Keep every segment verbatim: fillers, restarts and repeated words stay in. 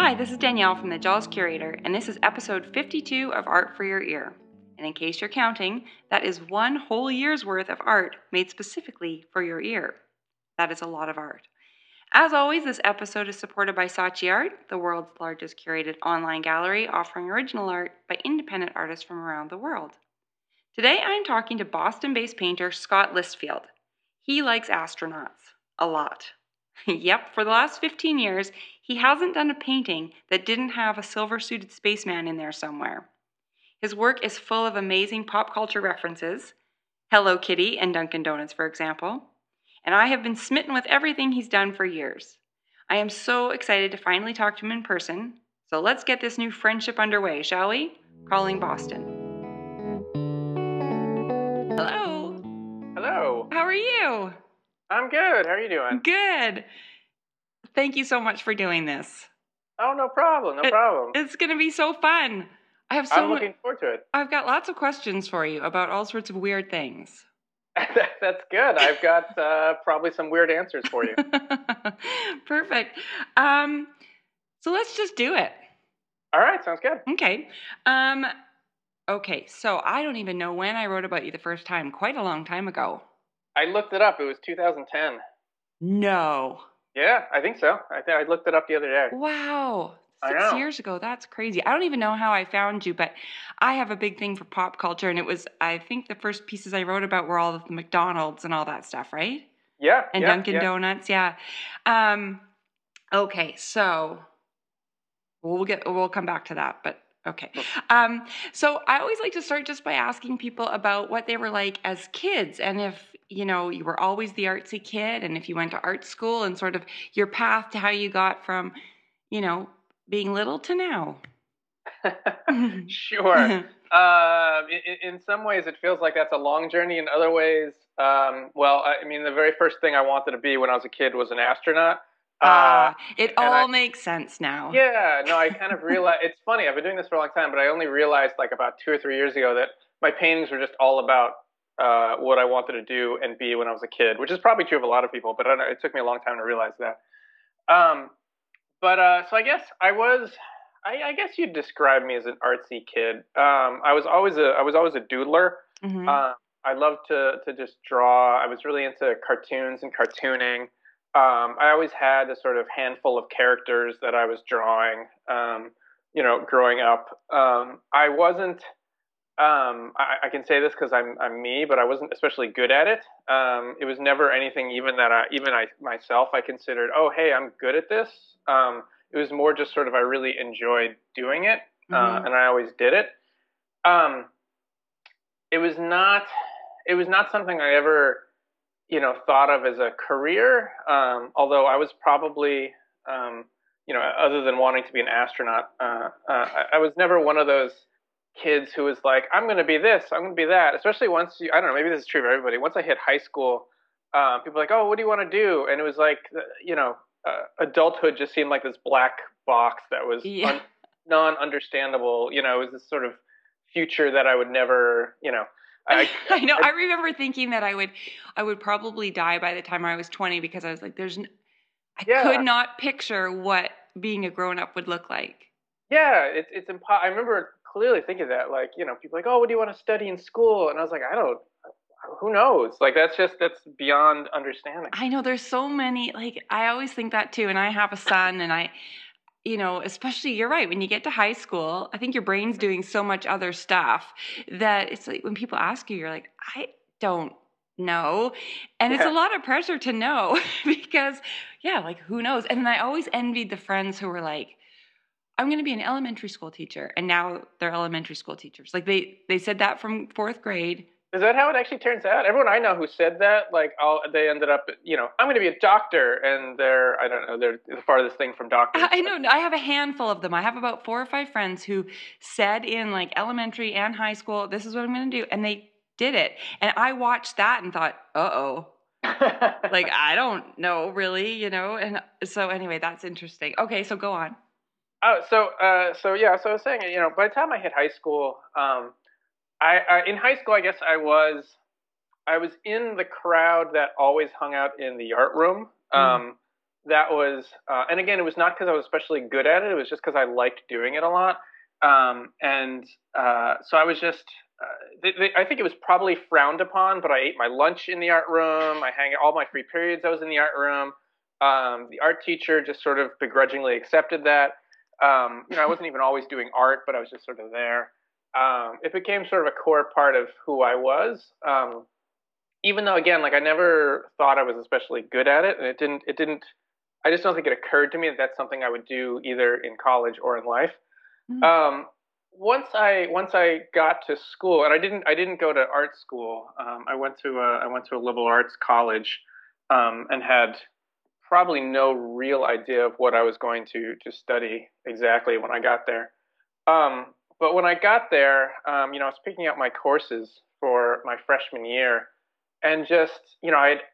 Hi, this is Danielle from the JAWS Curator, and this is episode fifty-two of Art for Your Ear. And in case you're counting, that is one whole year's worth of art made specifically for your ear. That is a lot of art. As always, this episode is supported by Saatchi Art, the world's largest curated online gallery offering original art by independent artists from around the world. Today I'm talking to Boston-based painter Scott Listfield. He likes astronauts. A lot. Yep, for the last fifteen years, he hasn't done a painting that didn't have a silver-suited spaceman in there somewhere. His work is full of amazing pop culture references, Hello Kitty and Dunkin' Donuts, for example, and I have been smitten with everything he's done for years. I am so excited to finally talk to him in person, so let's get this new friendship underway, shall we? Calling Boston. Hello. Hello. How are you? I'm good. How are you doing? Good. Thank you so much for doing this. Oh, no problem. No It- problem. It's going to be so fun. I have so I'm mu- looking forward to it. I've got lots of questions for you about all sorts of weird things. That's good. I've got uh, probably some weird answers for you. Perfect. Um, so let's just do it. All right. Sounds good. Okay. Um, okay. So I don't even know when I wrote about you the first time. Quite a long time ago. I looked it up. It was two thousand ten. No. Yeah, I think so. I think I looked it up the other day. Wow. I Six know. years ago. That's crazy. I don't even know how I found you, but I have a big thing for pop culture. And it was, I think the first pieces I wrote about were all of the McDonald's and all that stuff, right? Yeah. And yeah, Dunkin' yeah. Donuts. Yeah. Um, okay. So we'll get, we'll come back to that, but okay. Um, so I always like to start just by asking people about what they were like as kids, and if, you know, you were always the artsy kid, and if you went to art school, and sort of your path to how you got from, you know, being little to now. Sure. Uh, in, in some ways, it feels like that's a long journey. In other ways, um, well, I, I mean, the very first thing I wanted to be when I was a kid was an astronaut. Ah, Uh, it and all I- makes sense now. Yeah, no, I kind of realized, it's funny, I've been doing this for a long time, but I only realized like about two or three years ago that my paintings were just all about uh, what I wanted to do and be when I was a kid, which is probably true of a lot of people, but I don't know, it took me a long time to realize that. Um, but uh, so I guess I was, I, I guess you'd describe me as an artsy kid. Um, I was always a, I was always a doodler. Mhm. Uh, I loved to to just draw. I was really into cartoons and cartooning. Um, I always had a sort of handful of characters that I was drawing. Um, you know, growing up, um, I wasn't. Um, I, I can say this because I'm I'm me, but I wasn't especially good at it. Um, it was never anything even that I even I myself I considered. Oh, hey, I'm good at this. Um, it was more just sort of I really enjoyed doing it, uh, Mhm. and I always did it. Um, it was not it was not something I ever you know thought of as a career. Um, although I was probably um, you know other than wanting to be an astronaut, uh, uh, I, I was never one of those kids who was like, I'm going to be this, I'm going to be that. Especially once you, I don't know, maybe this is true for everybody. Once I hit high school, um, people were like, oh, what do you want to do? And it was like, you know, uh, adulthood just seemed like this black box that was Yeah. un- non-understandable. You know, it was this sort of future that I would never, you know. I, I know. I remember thinking that I would, I would probably die by the time I was twenty because I was like, "There's, n- I Yeah. could not picture what being a grown up would look like." Yeah, it's it's impo- I remember clearly thinking that, like, you know, people are like, oh, what do you want to study in school? And I was like, I don't, who knows? Like, that's just that's beyond understanding. I know there's so many. Like I always think that too, and I have a son, and I, you know, especially you're right. When you get to high school, I think your brain's doing so much other stuff that it's like when people ask you, you're like, I don't know, and it's a Yeah. lot of pressure to know because, yeah, like who knows? And then I always envied the friends who were like, I'm going to be an elementary school teacher, and now they're elementary school teachers. Like they they said that from fourth grade. Is that how it actually turns out? Everyone I know who said that, like, all they ended up, you know, I'm going to be a doctor, and they're, I don't know, they're the farthest thing from doctors. I I know. I have a handful of them. I have about four or five friends who said in like elementary and high school, this is what I'm going to do. And they did it. And I watched that and thought, uh-oh, like, I don't know really, you know? And so anyway, that's interesting. Okay, so go on. Oh, so, uh, so yeah, so I was saying, you know, by the time I hit high school, um, I, I in high school, I guess I was, I was in the crowd that always hung out in the art room. Mm. Um, that was, uh, and again, it was not because I was especially good at it. It was just because I liked doing it a lot. Um, and uh, so I was just, uh, they, they, I think it was probably frowned upon, but I ate my lunch in the art room. I hang all my free periods. I was in the art room. Um, the art teacher just sort of begrudgingly accepted that. Um, you know, I wasn't even always doing art, but I was just sort of there. Um, it became sort of a core part of who I was. Um, even though, again, like I never thought I was especially good at it, and it didn't, it didn't. I just don't think it occurred to me that that's something I would do either in college or in life. Mm. Um, once I once I got to school, and I didn't I didn't go to art school. Um, I went to a I went to a liberal arts college, um, and had probably no real idea of what I was going to to study exactly when I got there. Um, but when I got there, um, you know, I was picking out my courses for my freshman year, and just you know, I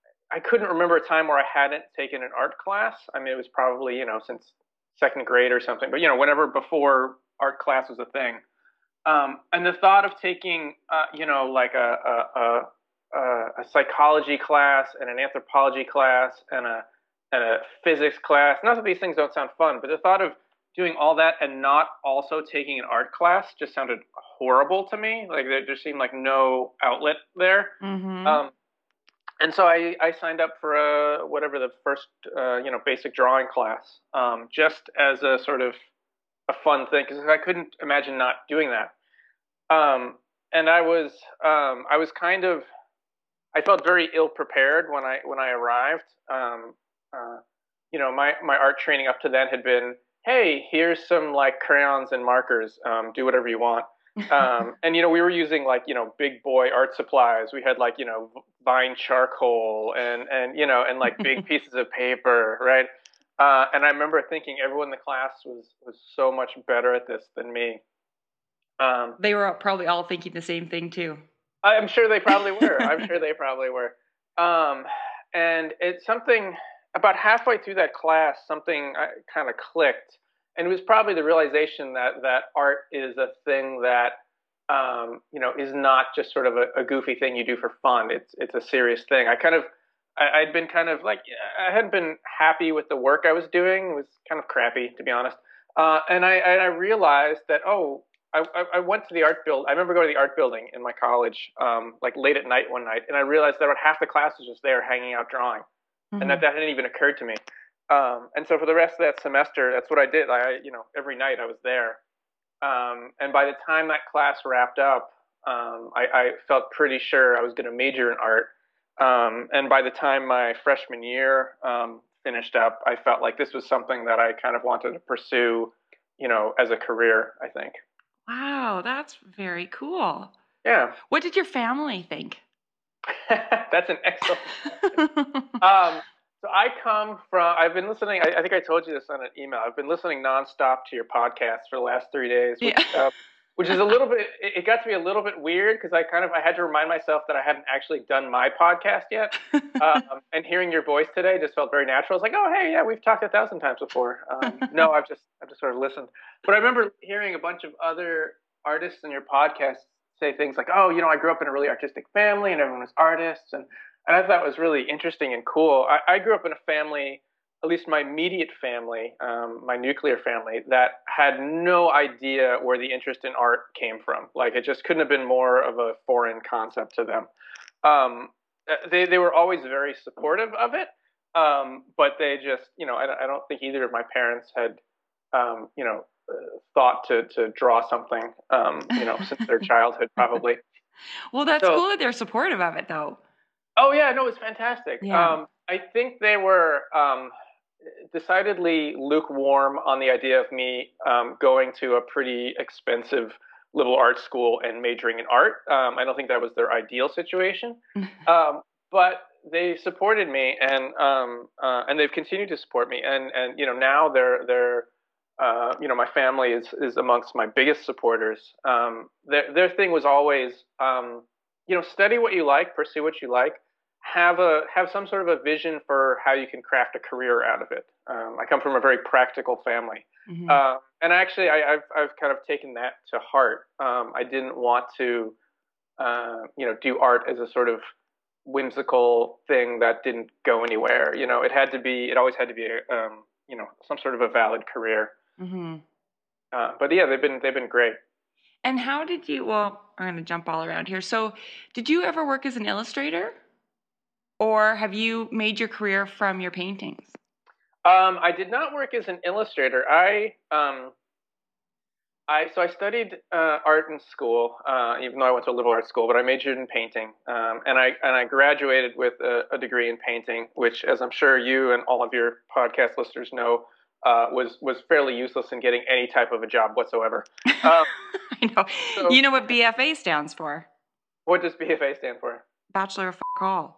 I couldn't remember a time where I hadn't taken an art class. I mean, it was probably you know since second grade or something, but you know, whenever before art class was a thing. Um, and the thought of taking, uh, you know, like a, a, a, a psychology class and an anthropology class and a, and a physics class, not that these things don't sound fun, but the thought of doing all that and not also taking an art class just sounded horrible to me. Like there just seemed like no outlet there. Mm-hmm. Um, and so I, I signed up for a whatever the first uh, you know basic drawing class, um, just as a sort of a fun thing because I couldn't imagine not doing that. Um, and I was um, I was kind of I felt very ill prepared when I when I arrived. Um, uh, you know, my my art training up to then had been, hey, here's some like crayons and markers. Um, do whatever you want. Um, and you know, we were using like you know big boy art supplies. We had like you know Vine charcoal and and you know and like big pieces of paper, right? Uh, and I remember thinking everyone in the class was was so much better at this than me. Um, They were probably all thinking the same thing too. I'm sure they probably were. I'm sure they probably were. Um, and it's something about halfway through that class, something kind of clicked, and it was probably the realization that that art is a thing that um, you know is not just sort of a, a goofy thing you do for fun. It's it's a serious thing. I kind of I, I'd been kind of like I hadn't been happy with the work I was doing. It was kind of crappy, to be honest. Uh, and I and I realized that oh I, I went to the art build. I remember going to the art building in my college, um, like late at night one night, and I realized that about half the class was just there hanging out drawing, Mm-hmm. and that that hadn't even occurred to me. Um, and so for the rest of that semester, that's what I did. I, you know, every night I was there. Um, and by the time that class wrapped up, um, I, I felt pretty sure I was going to major in art. Um, and by the time my freshman year um, finished up, I felt like this was something that I kind of wanted to pursue, you know, as a career, I think. Wow, that's very cool. Yeah. What did your family think? That's an excellent question. um, so I come from, I've been listening, I, I think I told you this on an email. I've been listening nonstop to your podcast for the last three days, which, Yeah. uh, which is a little bit, it, it got to be a little bit weird because I kind of, I had to remind myself that I hadn't actually done my podcast yet. Um, and hearing your voice today just felt very natural. I was like, oh, hey, yeah, we've talked a thousand times before. Um, no, I've just, I've just sort of listened. But I remember hearing a bunch of other artists in your podcast say things like, oh, you know, I grew up in a really artistic family and everyone was artists. And, and I thought it was really interesting and cool. I, I grew up in a family, at least my immediate family, um, my nuclear family, that had no idea where the interest in art came from. Like it just couldn't have been more of a foreign concept to them. Um, they, they were always very supportive of it. Um, but they just, you know, I, I don't think either of my parents had, um, you know, thought to to draw something, um, you know, since their childhood probably. Well, that's So, cool that they're supportive of it, though. oh yeah, no, it's fantastic. Yeah. Um, I think they were um, decidedly lukewarm on the idea of me um, going to a pretty expensive liberal arts school and majoring in art. Um, I don't think that was their ideal situation, um, but they supported me, and um, uh, and they've continued to support me, and and you know now they're they're uh, you know my family is is amongst my biggest supporters. Um, their their thing was always um, you know study what you like, pursue what you like, have a have some sort of a vision for how you can craft a career out of it. Um, I come from a very practical family, Mm-hmm. uh, and actually I, I've I've kind of taken that to heart. Um, I didn't want to uh, you know do art as a sort of whimsical thing that didn't go anywhere. You know, it had to be, it always had to be, um, you know, some sort of a valid career. Mm-hmm. Uh, but yeah, they've been they've been great. And how did you? Well, I'm going to jump all around here. So, did you ever work as an illustrator, or have you made your career from your paintings? Um, I did not work as an illustrator. I um, I so I studied uh, art in school, uh, even though I went to a liberal arts school. But I majored in painting, um, and I and I graduated with a, a degree in painting, which, as I'm sure you and all of your podcast listeners know, uh, was was fairly useless in getting any type of a job whatsoever. Um, I know. so You know what B F A stands for? what does B F A stand for? Bachelor of F all.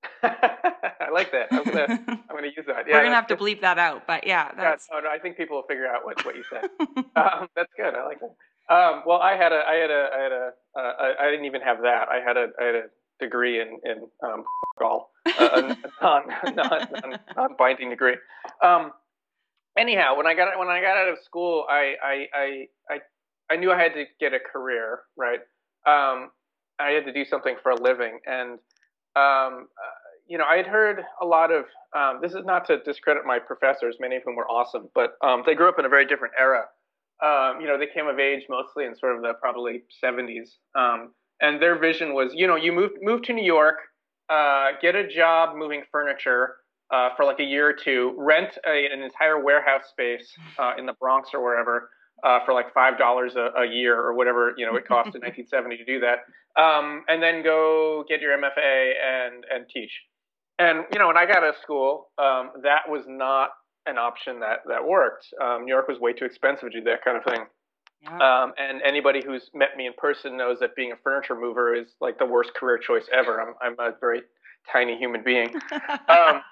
I like that. I'm gonna I'm gonna use that. Yeah, We're gonna have to good. bleep that out, but yeah, that's. Yeah, no, no, I think people will figure out what, what you said. um, that's good. I like that. Um, well, I had a I had a I had a uh, I, I didn't even have that. I had a I had a degree in in um, all a, a non non non non binding degree. Um, anyhow, when I got when I got out of school, I I I I, I knew I had to get a career, right? Um, I had to do something for a living, and um, uh, you know, I had heard a lot of. Um, this is not to discredit my professors; many of whom were awesome, but um, they grew up in a very different era. Um, you know, they came of age mostly in sort of the probably seventies, um, and their vision was, you know, you move move to New York, uh, get a job moving furniture uh, for like a year or two, rent a, an entire warehouse space uh, in the Bronx or wherever uh, for like five dollars a, a year or whatever you know it cost in nineteen seventy to do that, um, and then go get your M F A and and teach. And you know, when I got out of school, um, that was not an option that that worked. Um, New York was way too expensive to do that kind of thing. Yeah. Um, and anybody who's met me in person knows that being a furniture mover is like the worst career choice ever. I'm I'm a very tiny human being. Um,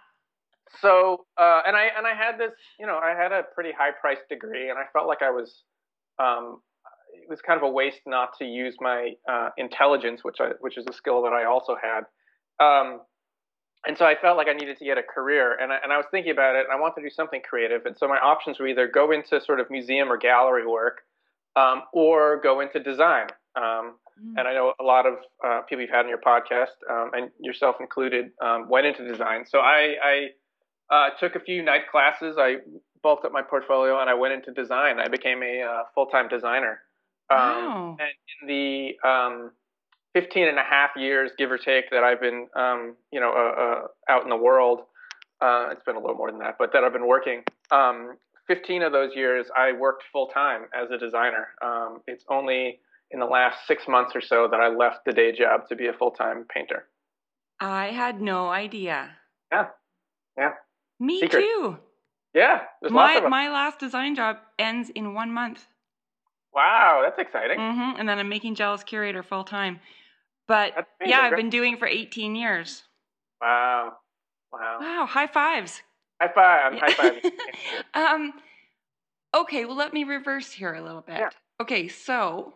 so uh, and I and I had this, you know, I had a pretty high priced degree, and I felt like I was. Um, it was kind of a waste not to use my uh, intelligence, which I which is a skill that I also had. Um, and so I felt like I needed to get a career, and I, and I was thinking about it, and I wanted to do something creative. And so my options were either go into sort of museum or gallery work, um, or go into design. Um, Mm. and I know a lot of uh, people you've had on your podcast, um, and yourself included, um, went into design. So I, I uh, took a few night classes. I bulked up my portfolio, and I went into design. I became a uh, full-time designer. Um, Wow. And in the um, fifteen and a half years, give or take, that I've been, um, you know, uh, uh, out in the world. Uh, it's been a little more than that, but that I've been working. Um, fifteen of those years, I worked full time as a designer. Um, it's only in the last six months or so that I left the day job to be a full time painter. I had no idea. Yeah, yeah. Me Secret. too. Yeah, there's My lots of them. my last design job ends in one month. Wow, that's exciting. Mm-hmm. And then I'm making Jealous Curator full time. But That's amazing. yeah, I've Great. been doing it for eighteen years. Wow, wow. Wow, high fives. High five. I'm high fiving. um, okay, well, let me reverse here a little bit. Yeah. Okay, so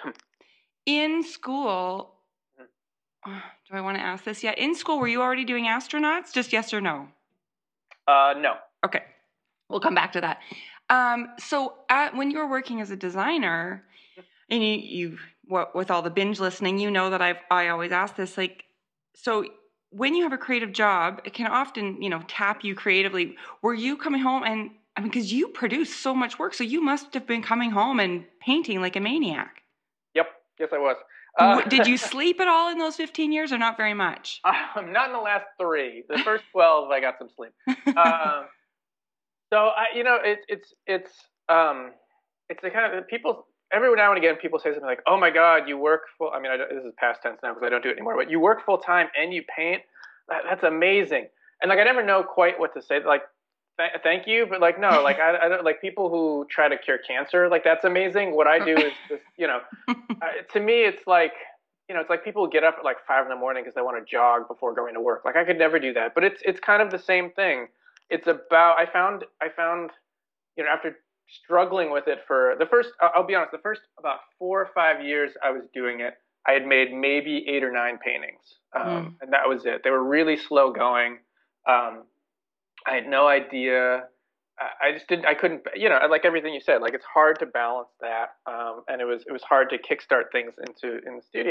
in school, uh, do I want to ask this yet? In school, were you already doing astronauts? Just yes or no? Uh, no. Okay, we'll come back to that. Um, so at, when you were working as a designer, and you, you what, with all the binge listening, you know that I've I always ask this, like, so when you have a creative job, it can often, you know, tap you creatively. Were you coming home and, I mean, because you produce so much work, so you must have been coming home and painting like a maniac. Yep. Yes, I was. Uh, Did you sleep at all in those fifteen years or not very much? Um, not in the last three. The first twelve, I got some sleep. Um, so I, you know, it, it's it's um, it's the kind of people. Every now and again, people say something like, "Oh my God, you work full." I mean, I, this is past tense now because I don't do it anymore. But you work full time and you paint. That, that's amazing. And like, I never know quite what to say. Like, th- thank you, but like, no, like I, I don't like people who try to cure cancer. Like, that's amazing. What I do is just, you know, uh, to me, it's like, you know, it's like people get up at like five in the morning because they want to jog before going to work. Like, I could never do that. But it's it's kind of the same thing. It's about I found I found, you know, after struggling with it for the first, I'll be honest, the first about four or five years I was doing it, I had made maybe eight or nine paintings, um, mm. and that was it. They were really slow going. Um, I had no idea. I just didn't. I couldn't. You know, like everything you said, like it's hard to balance that, um, and it was it was hard to kickstart things into in the studio.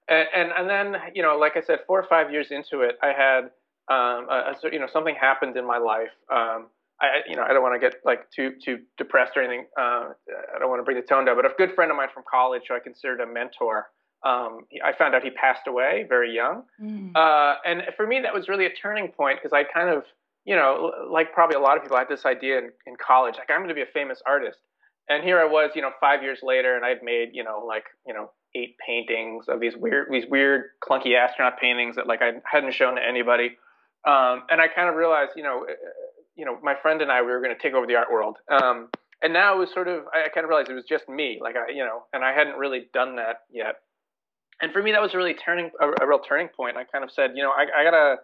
And, and and then you know, like I said, four or five years into it, I had um, a, a, you know something happened in my life. Um, I you know I don't want to get like too too depressed or anything. Uh, I don't want to bring the tone down. But a good friend of mine from college, who I considered a mentor, um, I found out he passed away very young. Mm. Uh, and for me, that was really a turning point because I kind of you know like probably a lot of people I had this idea in, in college, like I'm going to be a famous artist. And here I was, you know, five years later, and I'd made, you know, like, you know, eight paintings of these weird, these weird, clunky astronaut paintings that, like, I hadn't shown to anybody. Um, and I kind of realized, you know, uh, you know, my friend and I, we were going to take over the art world. Um, and now it was sort of, I kind of realized it was just me, like, I, you know, and I hadn't really done that yet. And for me, that was really turning a, a real turning point. I kind of said, you know, I, I gotta,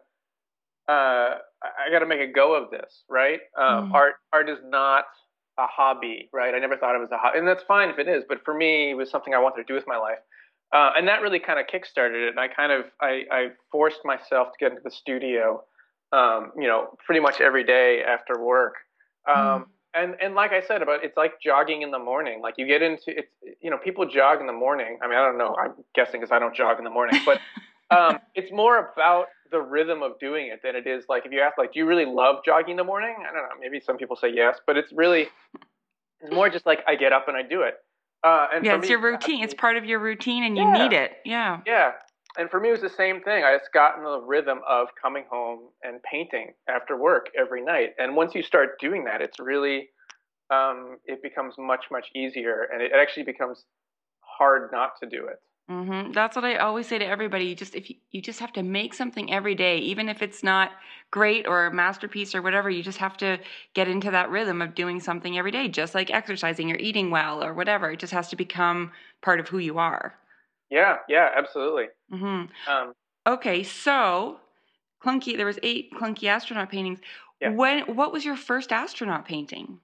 uh, I gotta make a go of this, right? Um, Mm. art, art is not a hobby, right? I never thought it was a hobby, and that's fine if it is. But for me, it was something I wanted to do with my life, uh, and that really kind of kickstarted it. And I kind of I, I forced myself to get into the studio, um, you know, pretty much every day after work. Mm. Um, and and like I said about it's like jogging in the morning. Like you get into it's you know people jog in the morning. I mean I don't know. I'm guessing because I don't jog in the morning, but um, it's more about the rhythm of doing it than it is like if you ask like do you really love jogging in the morning? I don't know. Maybe some people say yes, but it's really it's more just like I get up and I do it. Uh, and Yeah, for it's me, your routine. It's part of your routine and you yeah, need it. Yeah. yeah. And for me, it was the same thing. I just got in the rhythm of coming home and painting after work every night. And once you start doing that, it's really, um, it becomes much, much easier. And it actually becomes hard not to do it. Hmm. That's what I always say to everybody. You just if you, you just have to make something every day, even if it's not great or a masterpiece or whatever. You just have to get into that rhythm of doing something every day, just like exercising or eating well or whatever. It just has to become part of who you are. Yeah, yeah, absolutely. Hmm. Um, Okay, so clunky. There was eight clunky astronaut paintings. yeah. When? What was your first astronaut painting?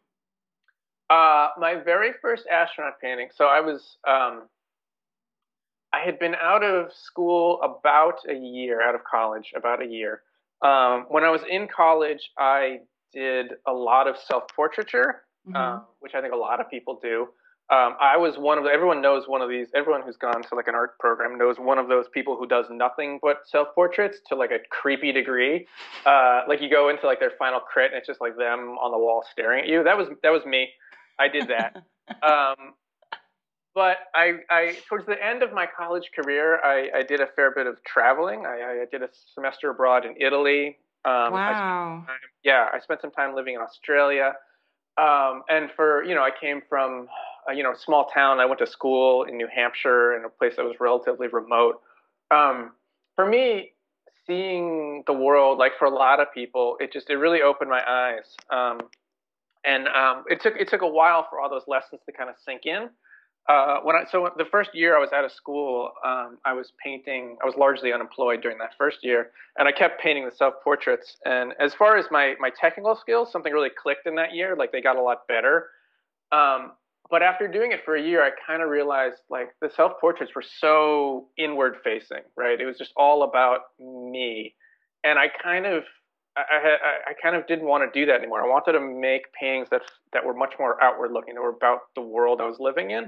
Uh, my very first astronaut painting. So I was, um, I had been out of school about a year, out of college, about a year. Um, when I was in college, I did a lot of self-portraiture, uh, Hmm. which I think a lot of people do. Um, I was one of the, everyone knows one of these, everyone who's gone to like an art program knows one of those people who does nothing but self-portraits to like a creepy degree. Uh, like you go into like their final crit and it's just like them on the wall staring at you. That was, that was me. I did that. Um, but I, I towards the end of my college career, I, I did a fair bit of traveling. I, I did a semester abroad in Italy. Um, I spent Wow. time, yeah, I spent some time living in Australia. Um, and for you know, I came from a, you know small town. I went to school in New Hampshire in a place that was relatively remote. Um, for me, seeing the world, like for a lot of people, it just it really opened my eyes. Um, and um, it took it took a while for all those lessons to kind of sink in. Uh, when I so the first year I was out of school, um, I was painting. I was largely unemployed during that first year, and I kept painting the self portraits. And as far as my my technical skills, something really clicked in that year. Like they got a lot better. Um, but after doing it for a year, I kind of realized like the self portraits were so inward facing, right? It was just all about me, and I kind of I, I, I kind of didn't want to do that anymore. I wanted to make paintings that that were much more outward looking, that were about the world I was living in.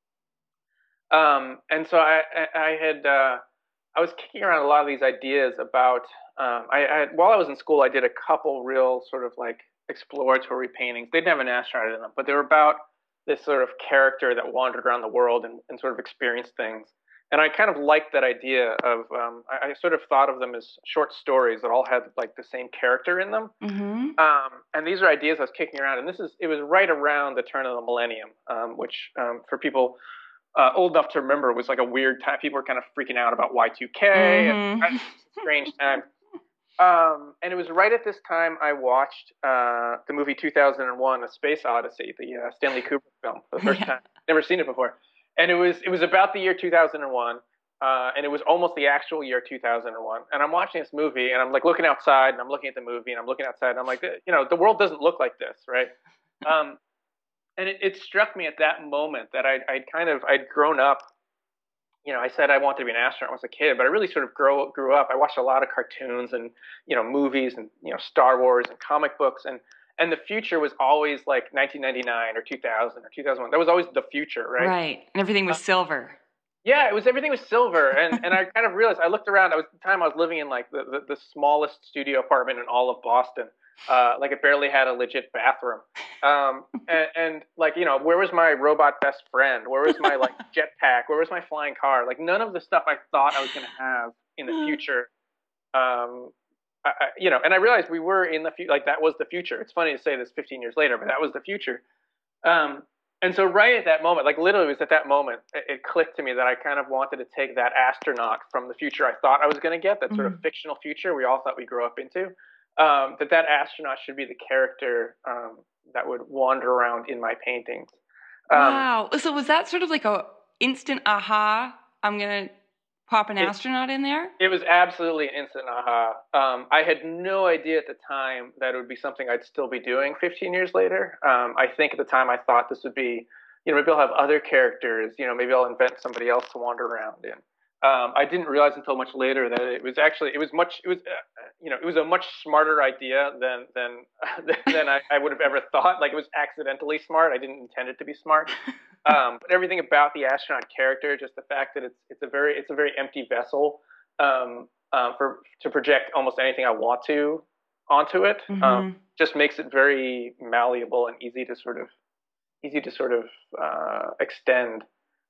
Um, and so I, I, I had uh, I was kicking around a lot of these ideas about um, I, I while I was in school, I did a couple real sort of like exploratory paintings. They didn't have an astronaut in them, but they were about this sort of character that wandered around the world and, and sort of experienced things. And I kind of liked that idea of um, I, I sort of thought of them as short stories that all had like the same character in them. Hmm. Um, and these are ideas I was kicking around, and this is it was right around the turn of the millennium, um, which um, for people uh, old enough to remember was like a weird time. People were kind of freaking out about Y two K, and Hmm. it was a strange time. Um, and it was right at this time I watched uh, the movie two thousand one: A Space Odyssey, the uh, Stanley Kubrick film, for the first Yeah. time. Never seen it before, and it was it was about the year two thousand one, uh, and it was almost the actual year two thousand one. And I'm watching this movie, and I'm like looking outside, and I'm looking at the movie, and I'm looking outside, and I'm like, you know, the world doesn't look like this, right? Um, and it, it struck me at that moment that I'd, I'd kind of I'd grown up. You know, I said I wanted to be an astronaut when I was a kid, but I really sort of grow, grew up. I watched a lot of cartoons and you know movies and you know Star Wars and comic books, and and the future was always like nineteen ninety-nine or two thousand or two thousand one. That was always the future, right? Right. And everything Uh, was silver. Yeah, it was everything was silver, and and I kind of realized. I looked around. I was at the time I was living in like the the, the smallest studio apartment in all of Boston. Uh, like it barely had a legit bathroom. Um, and, and like you know, where was my robot best friend? Where was my like jetpack? Where was my flying car? Like none of the stuff I thought I was going to have in the future. Um, I, I, you know, and I realized we were in the future. Like that was the future. It's funny to say this fifteen years later, but that was the future. Um, and so right at that moment, like literally it was at that moment, it, it clicked to me that I kind of wanted to take that astronaut from the future I thought I was going to get, that sort of Mhm. fictional future we all thought we'd grow up into, um, that that astronaut should be the character um, that would wander around in my paintings. Um, Wow. So was that sort of like a instant aha? I'm gonna pop an it, astronaut in there? it was absolutely an instant aha. Um, I had no idea at the time that it would be something I'd still be doing fifteen years later. Um, I think at the time I thought this would be, you know, maybe I'll have other characters. You know, maybe I'll invent somebody else to wander around in. Um, I didn't realize until much later that it was actually it was much it was uh, you know it was a much smarter idea than than than I, I would have ever thought. Like it was accidentally smart. I didn't intend it to be smart. Um, but everything about the astronaut character, just the fact that it's it's a very it's a very empty vessel um, uh, for to project almost anything I want to onto it, um, Mm-hmm. just makes it very malleable and easy to sort of easy to sort of uh, extend.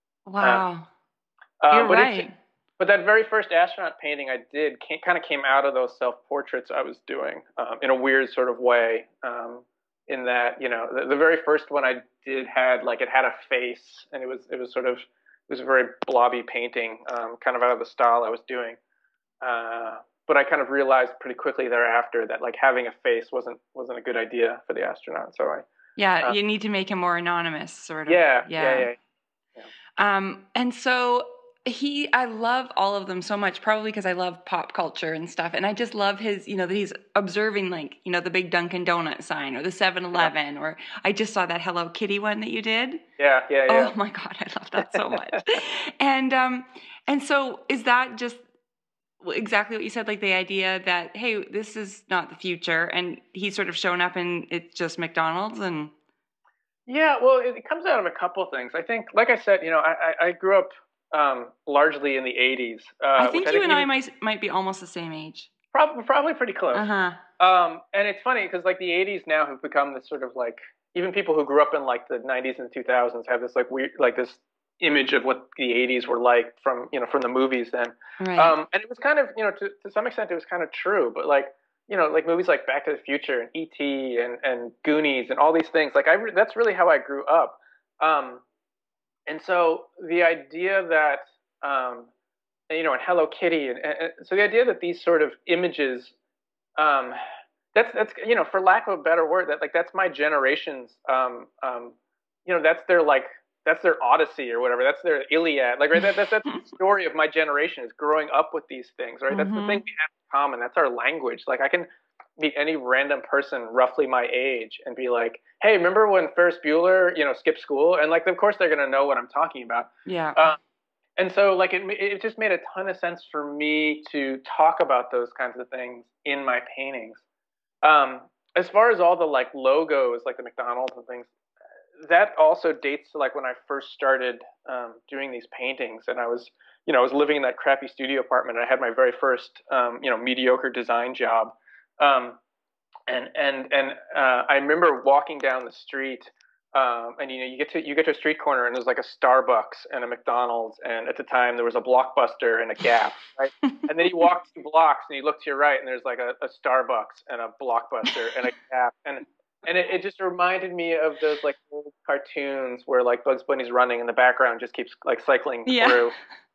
Uh, Wow. um, You're but it's right. but that very first astronaut painting I did came, kind of came out of those self portraits I was doing um, in a weird sort of way. Um, in that, you know, the, the very first one I did had like it had a face, and it was it was sort of it was a very blobby painting, um, kind of out of the style I was doing. Uh, but I kind of realized pretty quickly thereafter that like having a face wasn't wasn't a good idea for the astronaut. So I, Yeah, uh, you need to make him more anonymous, sort of. yeah, yeah, Yeah. yeah, yeah. Um, and so he, I love all of them so much, probably because I love pop culture and stuff. And I just love his, you know, that he's observing like, you know, the big Dunkin' Donut sign or the Seven Yeah, Eleven, or I just saw that Hello Kitty one that you did. yeah, yeah, Oh my God, I love that so much. yeah. And um, and so is that just exactly what you said, like the idea that, hey, this is not the future, and he's sort of shown up and it's just McDonald's and Yeah, well, it, it comes out of a couple of things. I think, like I said, you know, I, I, I grew up um, largely in the eighties, I uh, which think I you think and I even might might be almost the same age. probably probably pretty close. Uh-huh. Um, and it's funny because like the eighties now have become this sort of like even people who grew up in like the nineties and two thousands have this like weird like this image of what the eighties were like from you know from the movies then. Right. Um, and it was kind of you know to to some extent it was kind of true, but like you know like movies like Back to the Future and E T and and Goonies and all these things like I re- that's really how I grew up. Um, and so the idea that um, you know and Hello Kitty and, and so the idea that these sort of images um, that's that's you know for lack of a better word that like that's my generation's um, um, you know that's their like that's their Odyssey or whatever that's their Iliad like right that, that that's the story of my generation is growing up with these things right that's the thing Mm-hmm. we have in common that's our language like I can meet any random person roughly my age and be like hey remember when Ferris Bueller you know skipped school and like of course they're gonna know what I'm talking about. Yeah. Uh, and so like it it just made a ton of sense for me to talk about those kinds of things in my paintings. Um, as far as all the like logos, like the McDonald's and things, that also dates to like when I first started um, doing these paintings, and I was, you know, I was living in that crappy studio apartment. And I had my very first, um, you know, mediocre design job, um, and and and uh, I remember walking down the street, um, and you know, you get to you get to a street corner, and there's like a Starbucks and a McDonald's, and at the time there was a Blockbuster and a Gap, right? And then you walk two blocks, and you look to your right, and there's like a, a Starbucks and a Blockbuster and a Gap, and and it, it just reminded me of those like old cartoons where like Bugs Bunny's running, and the background just keeps like cycling Yeah. through.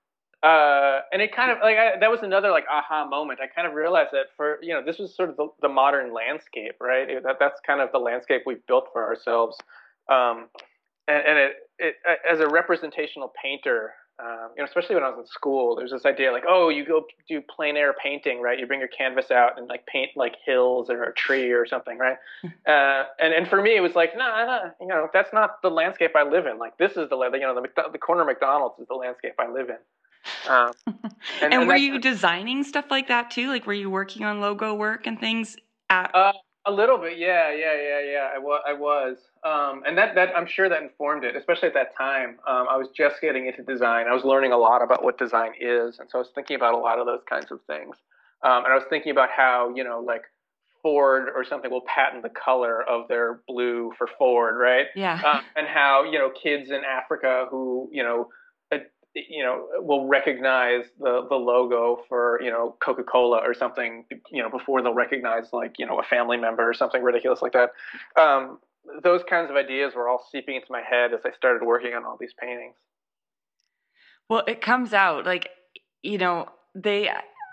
Uh, and it kind of like I, that was another like aha moment. I kind of realized that for you know this was sort of the, the modern landscape, right? It, that that's kind of the landscape we've built for ourselves. Um, and, and it, it as a representational painter, um, you know, especially when I was in school, there's this idea like, oh, you go do plein air painting, right? You bring your canvas out and like paint like hills or a tree or something, right? Uh, and and for me, it was like, no, nah, nah, you know, that's not the landscape I live in. Like this is the you know the the corner McDonald's is the landscape I live in. Um, and And and were that you kind designing stuff like that too? Like, were you working on logo work and things of, at uh, A little bit, yeah, yeah, yeah, yeah. I was, I was, um, and that that I'm sure that informed it, especially at that time. Um, I was just getting into design. I was learning a lot about what design is, and so I was thinking about a lot of those kinds of things. Um, and I was thinking about how, you know, like Ford or something will patent the color of their blue for Ford, right? Yeah. Uh, and how, you know, kids in Africa who, you know, you know, will recognize the the logo for, you know, Coca-Cola or something, you know, before they'll recognize, like, you know, a family member or something ridiculous like that. Um, those kinds of ideas were all seeping into my head as I started working on all these paintings. Well, it comes out like, you know, they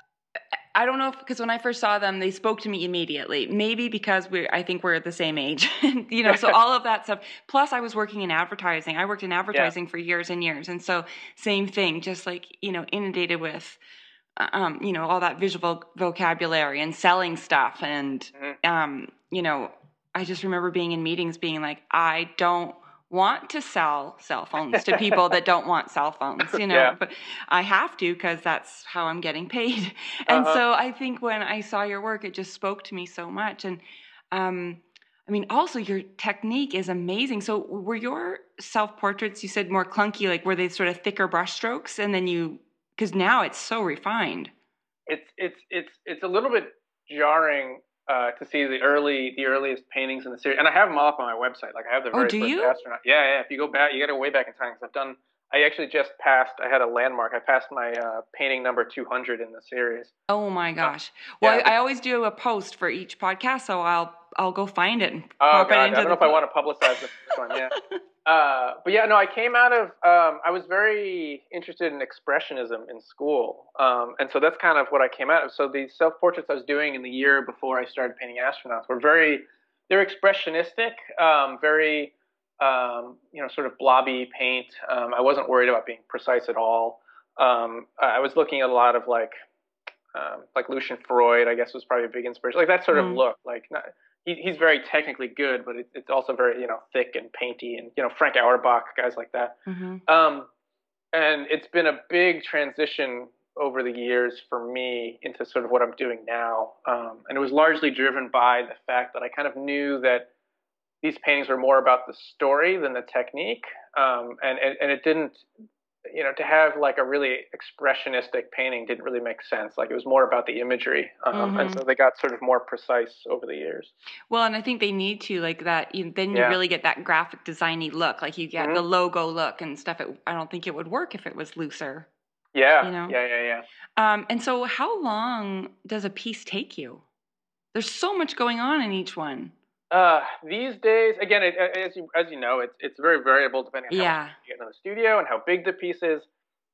I don't know if, because when I first saw them, they spoke to me immediately. Maybe because we're, I think we're at the same age, you know. So all of that stuff. Plus, I was working in advertising. I worked in Yeah. advertising for years and years, and so same thing. Just like, you know, inundated with, um, you know, all that visual vocabulary and selling stuff, and Mm-hmm. um, you know, I just remember being in meetings, being like, I don't want to sell cell phones to people that don't want cell phones, you know, Yeah. but I have to because that's how I'm getting paid. And Uh-huh. so I think when I saw your work, it just spoke to me so much. And um, I mean, also your technique is amazing. So were your self-portraits, you said, more clunky, like were they sort of thicker brush strokes? And then you, because now it's so refined. It's it's it's it's a little bit jarring uh, to see the early the earliest paintings in the series, and I have them all up on my website. Like I have the Oh, very do first you? astronaut. Yeah, yeah. If you go back, you got to go way back in time because I've done. I actually just passed. I had a landmark. I passed my uh, painting number two hundred in the series. Oh my Uh, gosh. Well, yeah. I, I always do a post for each podcast, so I'll I'll go find it and Oh pop it God, I into don't know the if I po- want to publicize the first one. Yeah. Uh, but yeah, no, I came out of. Um, I was very interested in expressionism in school, um, and so that's kind of what I came out of. So these self portraits I was doing in the year before I started painting astronauts were very. They're expressionistic, um, very, um, you know, sort of blobby paint. Um, I wasn't worried about being precise at all. Um, I was looking at a lot of like um, like Lucian Freud, I guess, was probably a big inspiration. Like that sort of Mm, look. Like not, he, he's very technically good, but it, it's also very, you know, thick and painty, and you know, Frank Auerbach, guys like that. mm-hmm. Um, and it's been a big transition over the years for me into sort of what I'm doing now. Um, and it was largely driven by the fact that I kind of knew that these paintings were more about the story than the technique. Um, and, and, and it didn't, you know, to have like a really expressionistic painting didn't really make sense. Like it was more about the imagery, um, and Mm-hmm. so they got sort of more precise over the years. Well, and I think they need to like that. You, then you Yeah. really get that graphic designy look, like you get the Hmm. logo look and stuff. It, I don't think it would work if it was looser, Yeah. you know. Yeah. Yeah. Yeah. Um, and so, how long does a piece take you? There's so much going on in each one. Uh, these days, again, it, as you as you know, it's it's very variable depending on how much Yeah. time you get in the studio and how big the piece is.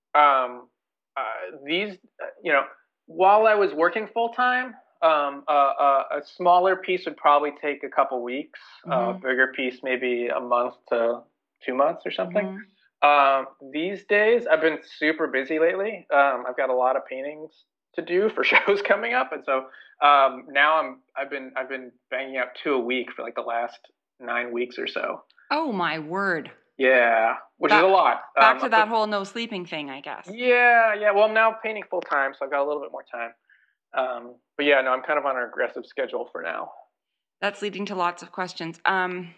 Um, uh, these, uh, you know, while I was working full time, um, uh, uh, a smaller piece would probably take a couple weeks. Uh, a Mm-hmm. bigger piece, maybe a month to two months or something. Mm-hmm. Um, these days, I've been super busy lately. Um, I've got a lot of paintings to do for shows coming up, and so um, now I'm I've been I've been banging out two a week for like the last nine weeks or so. Oh my word! Yeah, which is a Back lot. back Um, to that but whole no sleeping thing, I guess. yeah, yeah. Well, I'm now painting full time, so I've got a little bit more time. Um, but yeah, no, I'm kind of on an aggressive schedule for now. That's leading to lots of questions. Um,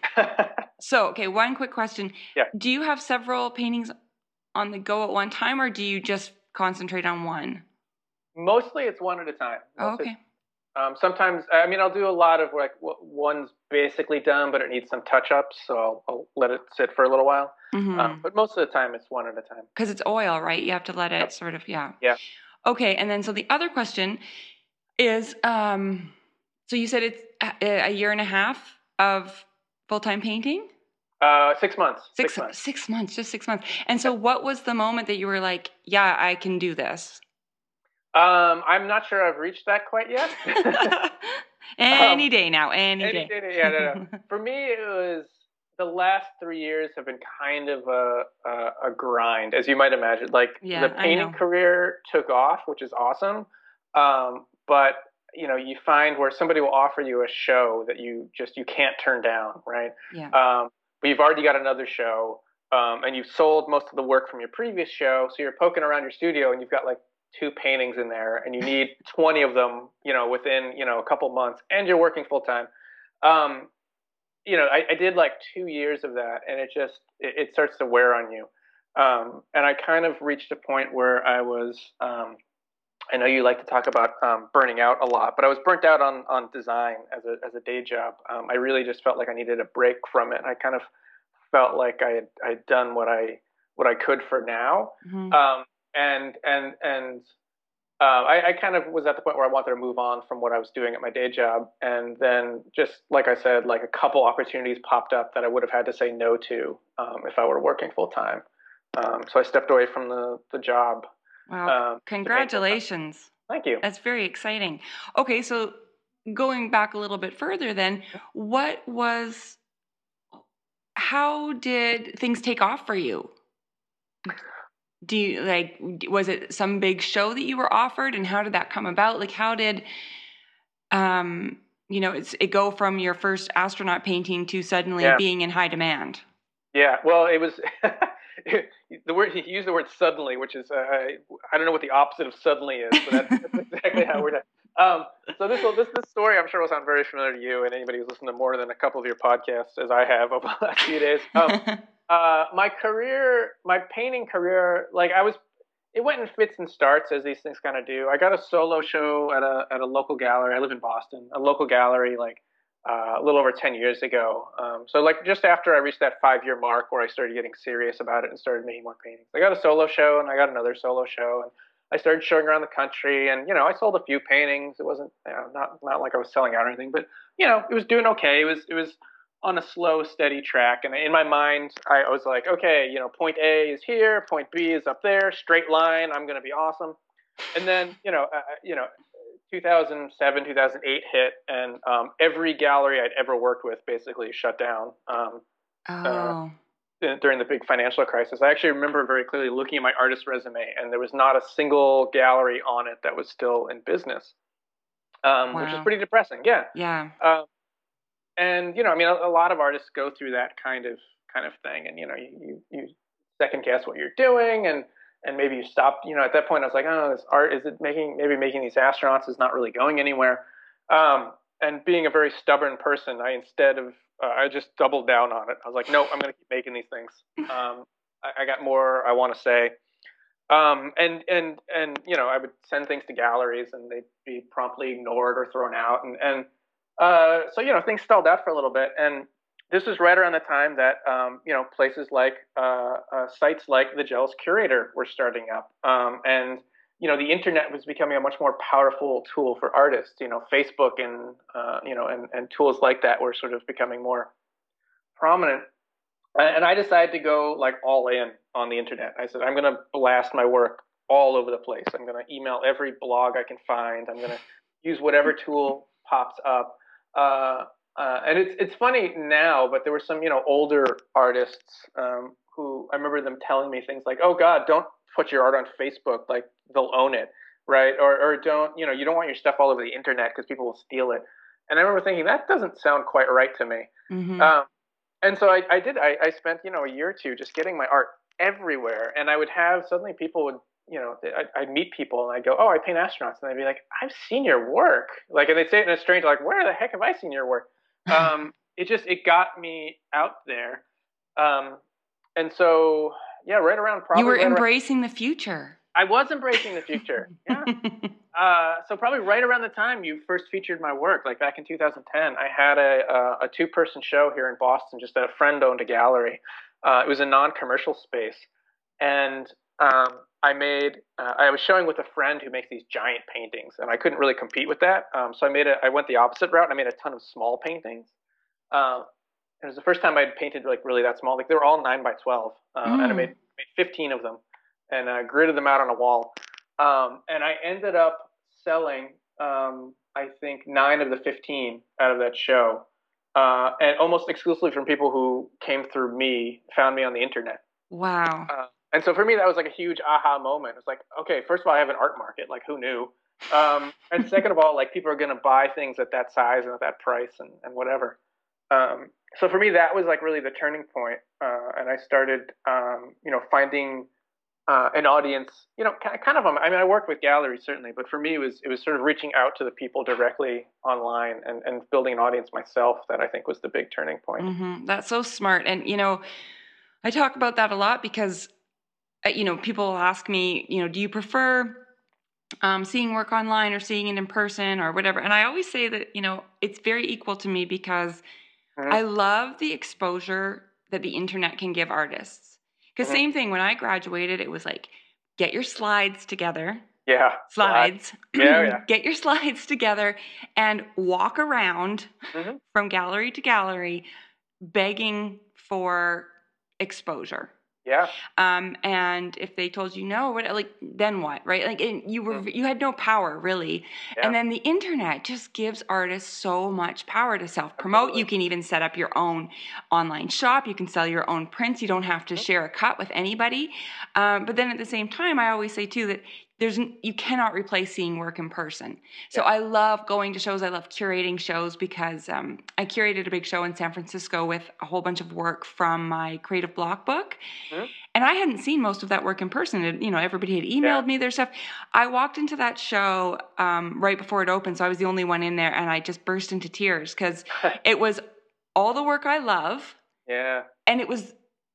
so okay, one quick question: Yeah. Do you have several paintings on the go at one time, or do you just concentrate on one? Mostly it's one at a time. Oh, Mostly okay. Um, sometimes, I mean, I'll do a lot of like one's basically done, but it needs some touch ups, so I'll, I'll let it sit for a little while. Mm-hmm. Um, but most of the time, it's one at a time. Because it's oil, right? You have to let it Yep. sort of, yeah. Yeah. Okay, and then so the other question is, um, so you said it's a, a year and a half of full time painting. Uh, six months. Six Six months. six months, just six months. And so, Yep. what was the moment that you were like, yeah, I can do this? Um, I'm not sure I've reached that quite yet. Any um, day now, any, any day. day, yeah, no, no. For me, it was the last three years have been kind of a a, a grind, as you might imagine. Like Yeah, the I painting know. career took off, which is awesome. Um, but you know, you find where somebody will offer you a show that you just you can't turn down, right? Yeah. Um, but you've already got another show, um, and you've sold most of the work from your previous show, so you're poking around your studio, and you've got like two paintings in there, and you need twenty of them, you know, within you know a couple months, and you're working full time. Um, you know, I, I did like two years of that, and it just it, it starts to wear on you. Um, and I kind of reached a point where I was. Um, I know you like to talk about um, burning out a lot, but I was burnt out on on design as a as a day job. Um, I really just felt like I needed a break from it. I kind of felt like I had I'd done what I what I could for now, Mm-hmm. um, and and and uh, I, I kind of was at the point where I wanted to move on from what I was doing at my day job, and then just like I said, like a couple opportunities popped up that I would have had to say no to um, if I were working full time. Um, so I stepped away from the the job Wow, um, to paint full time. congratulations. Thank you. That's very exciting. Okay, so going back a little bit further then, what was how did things take off for you? Do you like was it some big show that you were offered, and how did that come about? Like how did um you know, it's it go from your first astronaut painting to suddenly Yeah. being in high demand? Yeah, well, it was the word he used the word suddenly, which is uh, I don't know what the opposite of suddenly is, but that's, that's exactly how we're done. Um, so this will this this story I'm sure will sound very familiar to you and anybody who's listened to more than a couple of your podcasts, as I have over the last few days. Um, uh, my career, my painting career, like I was, it went in fits and starts as these things kind of do. I got a solo show at a at a local gallery. I live in Boston, a local gallery, like uh, a little over ten years ago. Um, so like just after I reached that five year mark where I started getting serious about it and started making more paintings, I got a solo show and I got another solo show and I started showing around the country and, you know, I sold a few paintings. It wasn't, you know, not, not like I was selling out or anything, but, you know, it was doing okay. It was, it was on a slow, steady track. And in my mind, I was like, okay, you know, point A is here, point B is up there, straight line. I'm going to be awesome. And then, you know, uh, you know, two thousand seven, two thousand eight hit, and um, every gallery I'd ever worked with basically shut down um, uh, Oh. during the big financial crisis. I actually remember very clearly looking at my artist resume, and there was not a single gallery on it that was still in business, um, which is Wow. pretty depressing. Yeah. Yeah. Uh, and you know, I mean, a, a lot of artists go through that kind of kind of thing, and you know, you you, you second guess what you're doing, and and maybe you stop. You know, at that point, I was like, oh, this art is it making maybe making these astronauts is not really going anywhere. Um, and being a very stubborn person, I instead of uh, I just doubled down on it. I was like, no, I'm going to keep making these things. Um, I, I got more I want to say. Um, and and and you know, I would send things to galleries, and they'd be promptly ignored or thrown out, and and uh, so you know, things stalled out for a little bit. And this was right around the time that um, you know, places like uh, uh, sites like the Jealous Curator were starting up, um, and you know, the internet was becoming a much more powerful tool for artists. You know, Facebook and uh, you know, and and tools like that were sort of becoming more prominent. And I decided to go like all in on the internet. I said, I'm going to blast my work all over the place. I'm going to email every blog I can find. I'm going to use whatever tool pops up. Uh, uh, and it's it's funny now, but there were some you know older artists um, who I remember them telling me things like, "Oh God, don't put your art on Facebook. Like they'll own it, right? Or or don't you know you don't want your stuff all over the internet because people will steal it." And I remember thinking that doesn't sound quite right to me. Mm-hmm. Um, and so I, I did. I, I spent you know a year or two just getting my art everywhere, and I would have suddenly people would you know I, I'd meet people and I'd go, oh, I paint astronauts, and they'd be like, I've seen your work, like, and they'd say it in a strange like, where the heck have I seen your work? Um, it just it got me out there, um, and so yeah, right around probably You were right embracing around, the future. I was embracing the future. Yeah. Uh, so probably right around the time you first featured my work, like back in two thousand ten, I had a a, a two person show here in Boston. Just a friend owned a gallery. Uh, it was a non commercial space, and um, I made. Uh, I was showing with a friend who makes these giant paintings, and I couldn't really compete with that. Um, so I made a. I went the opposite route. And I made a ton of small paintings. Um, it was the first time I'd painted like really that small. Like they were all nine by twelve, uh, mm. and I made, made fifteen of them, and uh, gridded them out on a wall. Um, and I ended up selling, um, I think, nine of the fifteen out of that show, uh, and almost exclusively from people who came through me, found me on the internet. Wow. Uh, and so for me, that was like a huge aha moment. It's like, okay, first of all, I have an art market. Like, who knew? Um, and second of all, like, people are going to buy things at that size and at that price and, and whatever. Um, so for me, that was like really the turning point. Uh, and I started, um, you know, finding uh, an audience, you know, kind of. I mean, I work with galleries certainly, but for me, it was it was sort of reaching out to the people directly online and, and building an audience myself that I think was the big turning point. Mm-hmm. That's so smart. And, you know, I talk about that a lot because, uh, you know, people ask me, you know, do you prefer um, seeing work online or seeing it in person or whatever? And I always say that, you know, it's very equal to me because mm-hmm. I love the exposure that the internet can give artists. Because mm-hmm. same thing, when I graduated, it was like, get your slides together. Yeah. Slides. Yeah, yeah. Get your slides together and walk around mm-hmm. from gallery to gallery begging for exposure. Yeah. Um, and if they told you no, what, like, then what, right? Like, and you were, mm. you had no power really. Yeah. And then the internet just gives artists so much power to self-promote. Absolutely. You can even set up your own online shop. You can sell your own prints. You don't have to mm. share a cut with anybody. Um, but then at the same time, I always say too that there's, you cannot replace seeing work in person. So yeah. I love going to shows. I love curating shows because um, I curated a big show in San Francisco with a whole bunch of work from my Creative Block book. Mm-hmm. And I hadn't seen most of that work in person. And, you know, everybody had emailed yeah. me their stuff. I walked into that show um, right before it opened. So I was the only one in there. And I just burst into tears because it was all the work I love. Yeah. And it was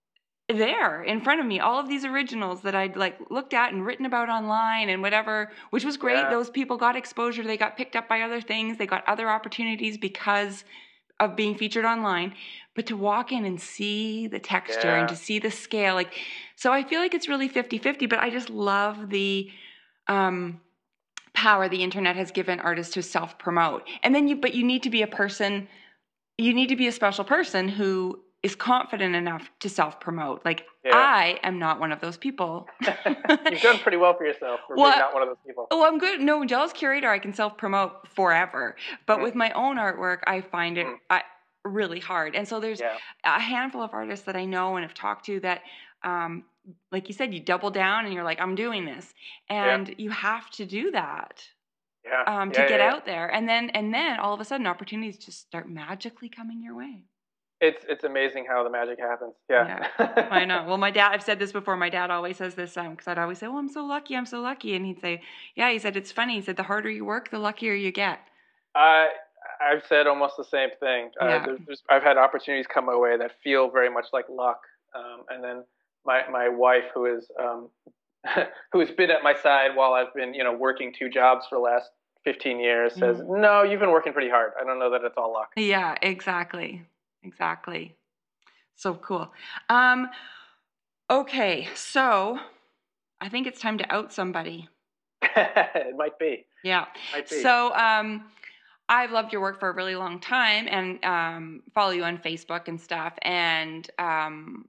there in front of me, all of these originals that I'd like looked at and written about online and whatever, which was great. Yeah. Those people got exposure. They got picked up by other things. They got other opportunities because of being featured online. But to walk in and see the texture yeah. and to see the scale, like, so I feel like it's really fifty-fifty, but I just love the um, power the internet has given artists to self-promote. And then you, but you need to be a person, you need to be a special person who is confident enough to self-promote. Like, yeah. I am not one of those people. You've done pretty well for yourself for well, being not one of those people. Oh, I'm good. No, Jealous Curator, I can self-promote forever. But mm. with my own artwork, I find it mm. I, really hard. And so there's yeah. a handful of artists that I know and have talked to that, um, like you said, you double down and you're like, I'm doing this. And yeah. you have to do that. Yeah. Um, to yeah, get yeah, out there. And then, and then all of a sudden opportunities just start magically coming your way. It's it's amazing how the magic happens. Yeah. yeah. I know. Well, my dad, I've said this before. My dad always says this um, because I'd always say, "Oh, I'm so lucky. I'm so lucky." And he'd say, "Yeah." He said, "It's funny." He said, "The harder you work, the luckier you get." Uh, I've said almost the same thing. Uh, yeah. there's, there's, I've had opportunities come my way that feel very much like luck. Um, and then my my wife, who is um, who has been at my side while I've been, you know, working two jobs for the last fifteen years, says, mm. "No, you've been working pretty hard. I don't know that it's all luck." Yeah, exactly. Exactly. So cool. Um, okay, so I think it's time to out somebody. It might be. Yeah. Might be. So um, I've loved your work for a really long time and um, follow you on Facebook and stuff, and um,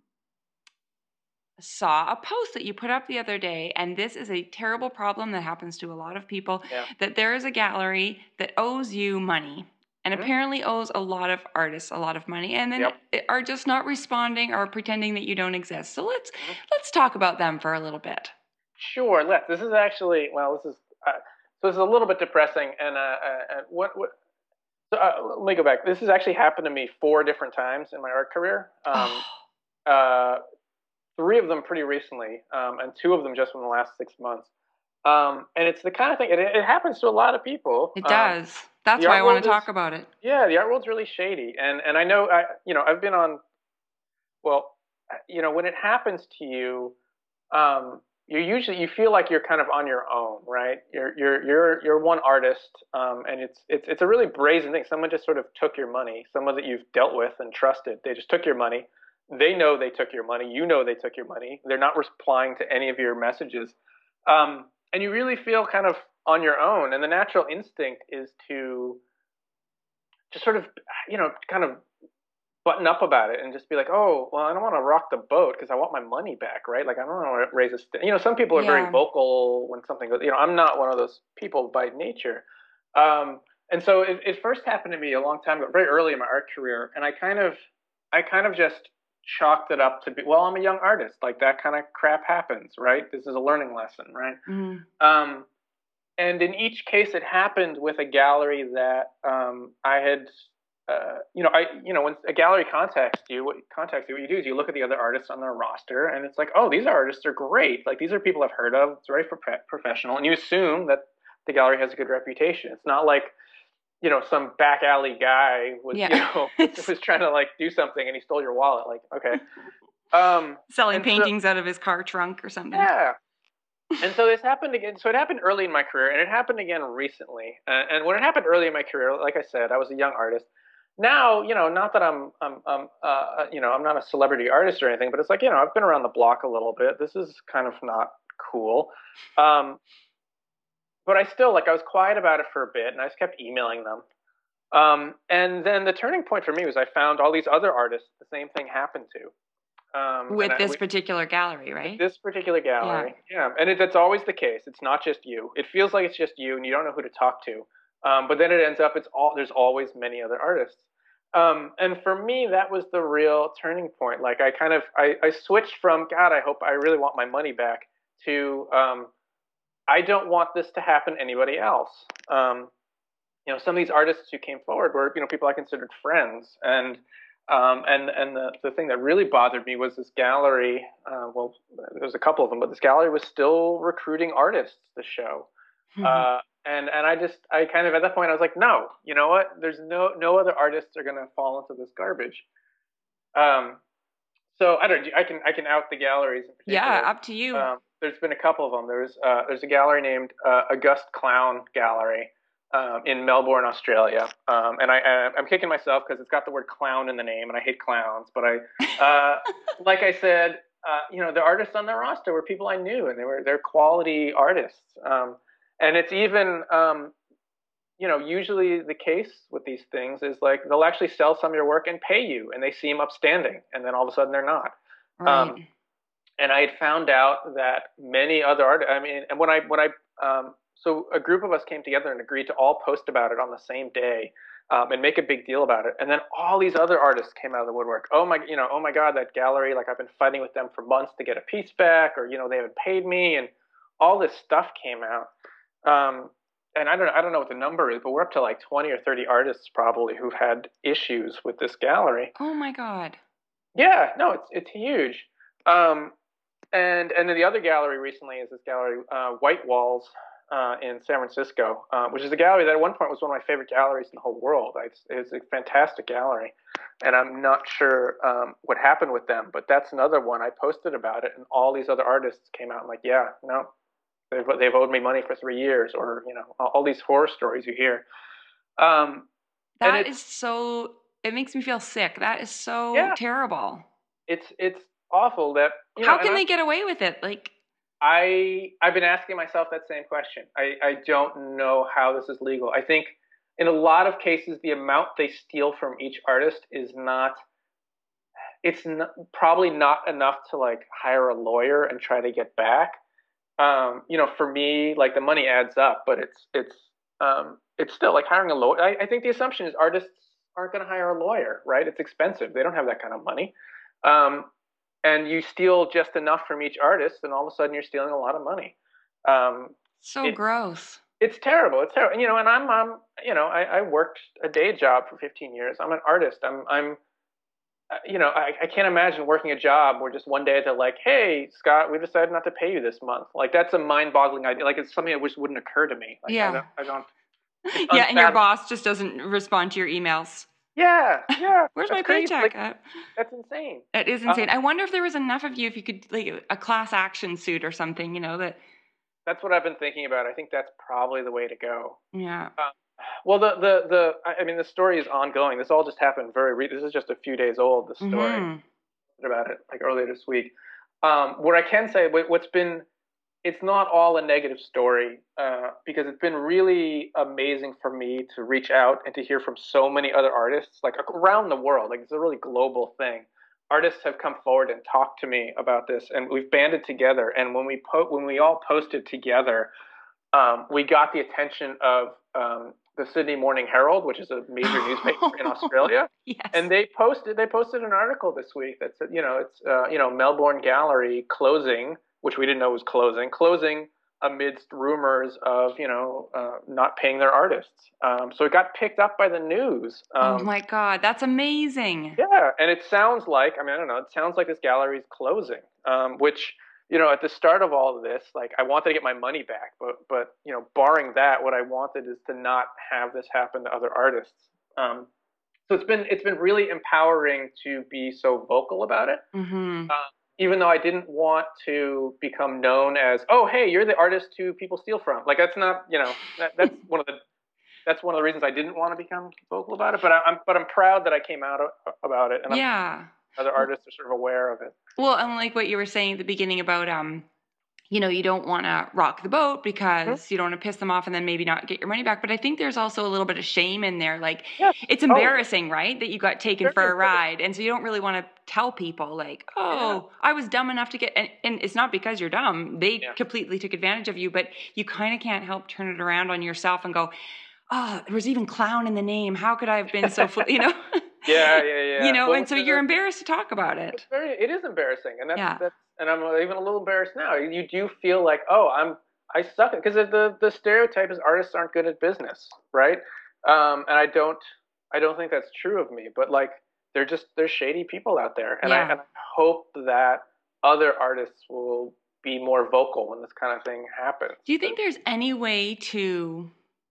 saw a post that you put up the other day, and this is a terrible problem that happens to a lot of people, yeah. that there is a gallery that owes you money. And mm-hmm. apparently owes a lot of artists a lot of money, and then yep. are just not responding or pretending that you don't exist. So let's mm-hmm. let's talk about them for a little bit. Sure. Let's. This is actually well. This is uh, so. This is a little bit depressing. And uh, uh, what what? So, uh, let me go back. This has actually happened to me four different times in my art career. Um, oh. uh, three of them pretty recently, um, and two of them just in the last six months. Um, and it's the kind of thing. It, it happens to a lot of people. It does. Um, That's why I want to talk is, about it. Yeah, the art world's really shady, and and I know I you know I've been on. Well, you know when it happens to you, um, you usually you feel like you're kind of on your own, right? You're you're you're you're one artist, um, and it's it's it's a really brazen thing. Someone just sort of took your money. Someone that you've dealt with and trusted. They just took your money. They know they took your money. You know they took your money. They're not replying to any of your messages. Um, And you really feel kind of on your own. And the natural instinct is to just sort of, you know, kind of button up about it and just be like, oh, well, I don't want to rock the boat because I want my money back, right? Like, I don't want to raise a, st-. you know, some people are yeah. very vocal when something goes, you know, I'm not one of those people by nature. Um, and so it, it first happened to me a long time ago, very early in my art career. And I kind of, I kind of just chalked it up to be, well, I'm a young artist. Like that kind of crap happens, right? This is a learning lesson, right? Mm. Um, and in each case, it happened with a gallery that um, I had uh, you know, I, you know, when a gallery contacts you, what contacts you, what you do is you look at the other artists on their roster, and it's like, oh, these artists are great. Like these are people I've heard of. It's very pro- professional, and you assume that the gallery has a good reputation. It's not like, you know, some back alley guy was, Yeah. you know, was trying to like do something and he stole your wallet. Like, okay, um, selling and so, paintings out of his car trunk or something. yeah. And so this happened again. So it happened early in my career, and it happened again recently. Uh, and when it happened early in my career, like I said, I was a young artist. Now, you know, not that I'm, I'm, I'm uh, uh, you know, I'm not a celebrity artist or anything, but it's like, you know, I've been around the block a little bit. This is kind of not cool. Um, but I still, like, I was quiet about it for a bit, and I just kept emailing them. Um, and then the turning point for me was I found all these other artists the same thing happened to. Um, With and I, this we, particular gallery, right? this particular gallery, yeah, yeah. And it, that's always the case. It's not just you. It feels like it's just you, and you don't know who to talk to. Um, but then it ends up it's all there's always many other artists. Um, and for me, that was the real turning point. Like I kind of I, I switched from God, I hope I really want my money back to um, I don't want this to happen to anybody else. Um, you know, some of these artists who came forward were, you know, people I considered friends. And um, and and the, the thing that really bothered me was this gallery. Uh, well, there was a couple of them, but this gallery was still recruiting artists to show. Uh, and and I just I kind of at that point I was like, no, you know what? There's no no other artists are gonna fall into this garbage. Um, so I don't I can I can out the galleries in Yeah, particular. up to you. Um, there's been a couple of them. There's uh, there's a gallery named uh, August Clown Gallery um, in Melbourne, Australia, um, and I I'm kicking myself because it's got the word clown in the name, and I hate clowns. But I, uh, like I said, uh, you know, the artists on their roster were people I knew, and they were they're quality artists. Um, and it's even um, you know, usually the case with these things is like they'll actually sell some of your work and pay you, and they seem upstanding, and then all of a sudden they're not. Right. Um, and I had found out that many other artists. I mean, and when I when I um, so a group of us came together and agreed to all post about it on the same day um, and make a big deal about it. And then all these other artists came out of the woodwork. Oh my, you know, oh my God, that gallery! Like I've been fighting with them for months to get a piece back, or you know, they haven't paid me, and all this stuff came out. Um, and I don't I don't know what the number is, but we're up to like twenty or thirty artists probably who've had issues with this gallery. Oh my God. Yeah, no, it's it's huge. Um, and and then the other gallery recently is this gallery, uh, White Walls, uh, in San Francisco, uh, which is a gallery that at one point was one of my favorite galleries in the whole world. It's, it's a fantastic gallery, and I'm not sure um, what happened with them, but that's another one. I posted about it, and all these other artists came out and like, yeah, no, they've they've owed me money for three years, or you know, all these horror stories you hear. Um, that is so. It makes me feel sick. That is so yeah, terrible. It's it's awful that you how know, can they I, get away with it? Like I I've been asking myself that same question. I I don't know how this is legal. I think in a lot of cases the amount they steal from each artist is not it's not, probably not enough to like hire a lawyer and try to get back. Um, you know, for me, like the money adds up, but it's it's um, it's still like hiring a lawyer. I, I think the assumption is artists aren't going to hire a lawyer, right? It's expensive. They don't have that kind of money. Um, and you steal just enough from each artist, and all of a sudden you're stealing a lot of money. Um, so it, gross. It's terrible. It's terrible. You know, and I'm, I'm you know, I, I worked a day job for fifteen years. I'm an artist. I'm, I'm, you know, I, I can't imagine working a job where just one day they're like, "Hey, Scott, we decided not to pay you this month." Like that's a mind-boggling idea. Like it's something that just wouldn't occur to me. Like, yeah. I don't. I don't yeah, and your boss just doesn't respond to your emails. Yeah, yeah. Where's that's my crazy. paycheck? Like, uh, that's insane. That is insane. Um, I wonder if there was enough of you, if you could, like, a class action suit or something, you know, that. That's what I've been thinking about. I think that's probably the way to go. Yeah. Um, well, the, the, the, I mean, the story is ongoing. This all just happened very, re- this is just a few days old, the story. Mm-hmm. About it, like earlier this week. Um, what I can say, what's been, it's not all a negative story uh, because it's been really amazing for me to reach out and to hear from so many other artists, like around the world. Like it's a really global thing. Artists have come forward and talked to me about this, and we've banded together. And when we po- when we all posted together, um, we got the attention of um, the Sydney Morning Herald, which is a major newspaper in Australia. Yes. And they posted they posted an article this week that said, you know, it's uh, you know, Melbourne Gallery closing, which we didn't know was closing, closing amidst rumors of, you know, uh, not paying their artists. Um, so it got picked up by the news. Oh Um, my God, that's amazing. yeah, and it sounds like, I mean, I don't know, it sounds like this gallery is closing, um, which, you know, at the start of all of this, like I wanted to get my money back, but, but, you know, barring that, what I wanted is to not have this happen to other artists. Um, so it's been, it's been really empowering to be so vocal about it. Mm-hmm. Uh, even though I didn't want to become known as, oh, hey, you're the artist who people steal from. Like that's not, you know, that, that's one of the that's one of the reasons I didn't want to become vocal about it. But I, I'm but I'm proud that I came out of, about it, and I'm Yeah. other artists are sort of aware of it. Well, and like what you were saying at the beginning about, um, you know, you don't want to rock the boat because Mm-hmm. you don't want to piss them off and then maybe not get your money back. But I think there's also a little bit of shame in there. Like Yes. it's Oh, embarrassing, right? That you got taken very for a important. ride. And so you don't really want to tell people like, oh, I was dumb enough to get, and, and it's not because you're dumb. They Yeah. completely took advantage of you, but you kind of can't help turn it around on yourself and go, oh, there was even clown in the name. How could I have been so, fl-? you know? Yeah, yeah, yeah. You know, Well, and so the- you're embarrassed to talk about It's it. very, it is embarrassing, and that's Yeah. that's, and I'm even a little embarrassed now. You do feel like, oh, I'm, I suck because the the stereotype is artists aren't good at business, right? Um, and I don't, I don't think that's true of me. But like, they're just there's shady people out there, and I Yeah. and I hope that other artists will be more vocal when this kind of thing happens. Do you think there's any way to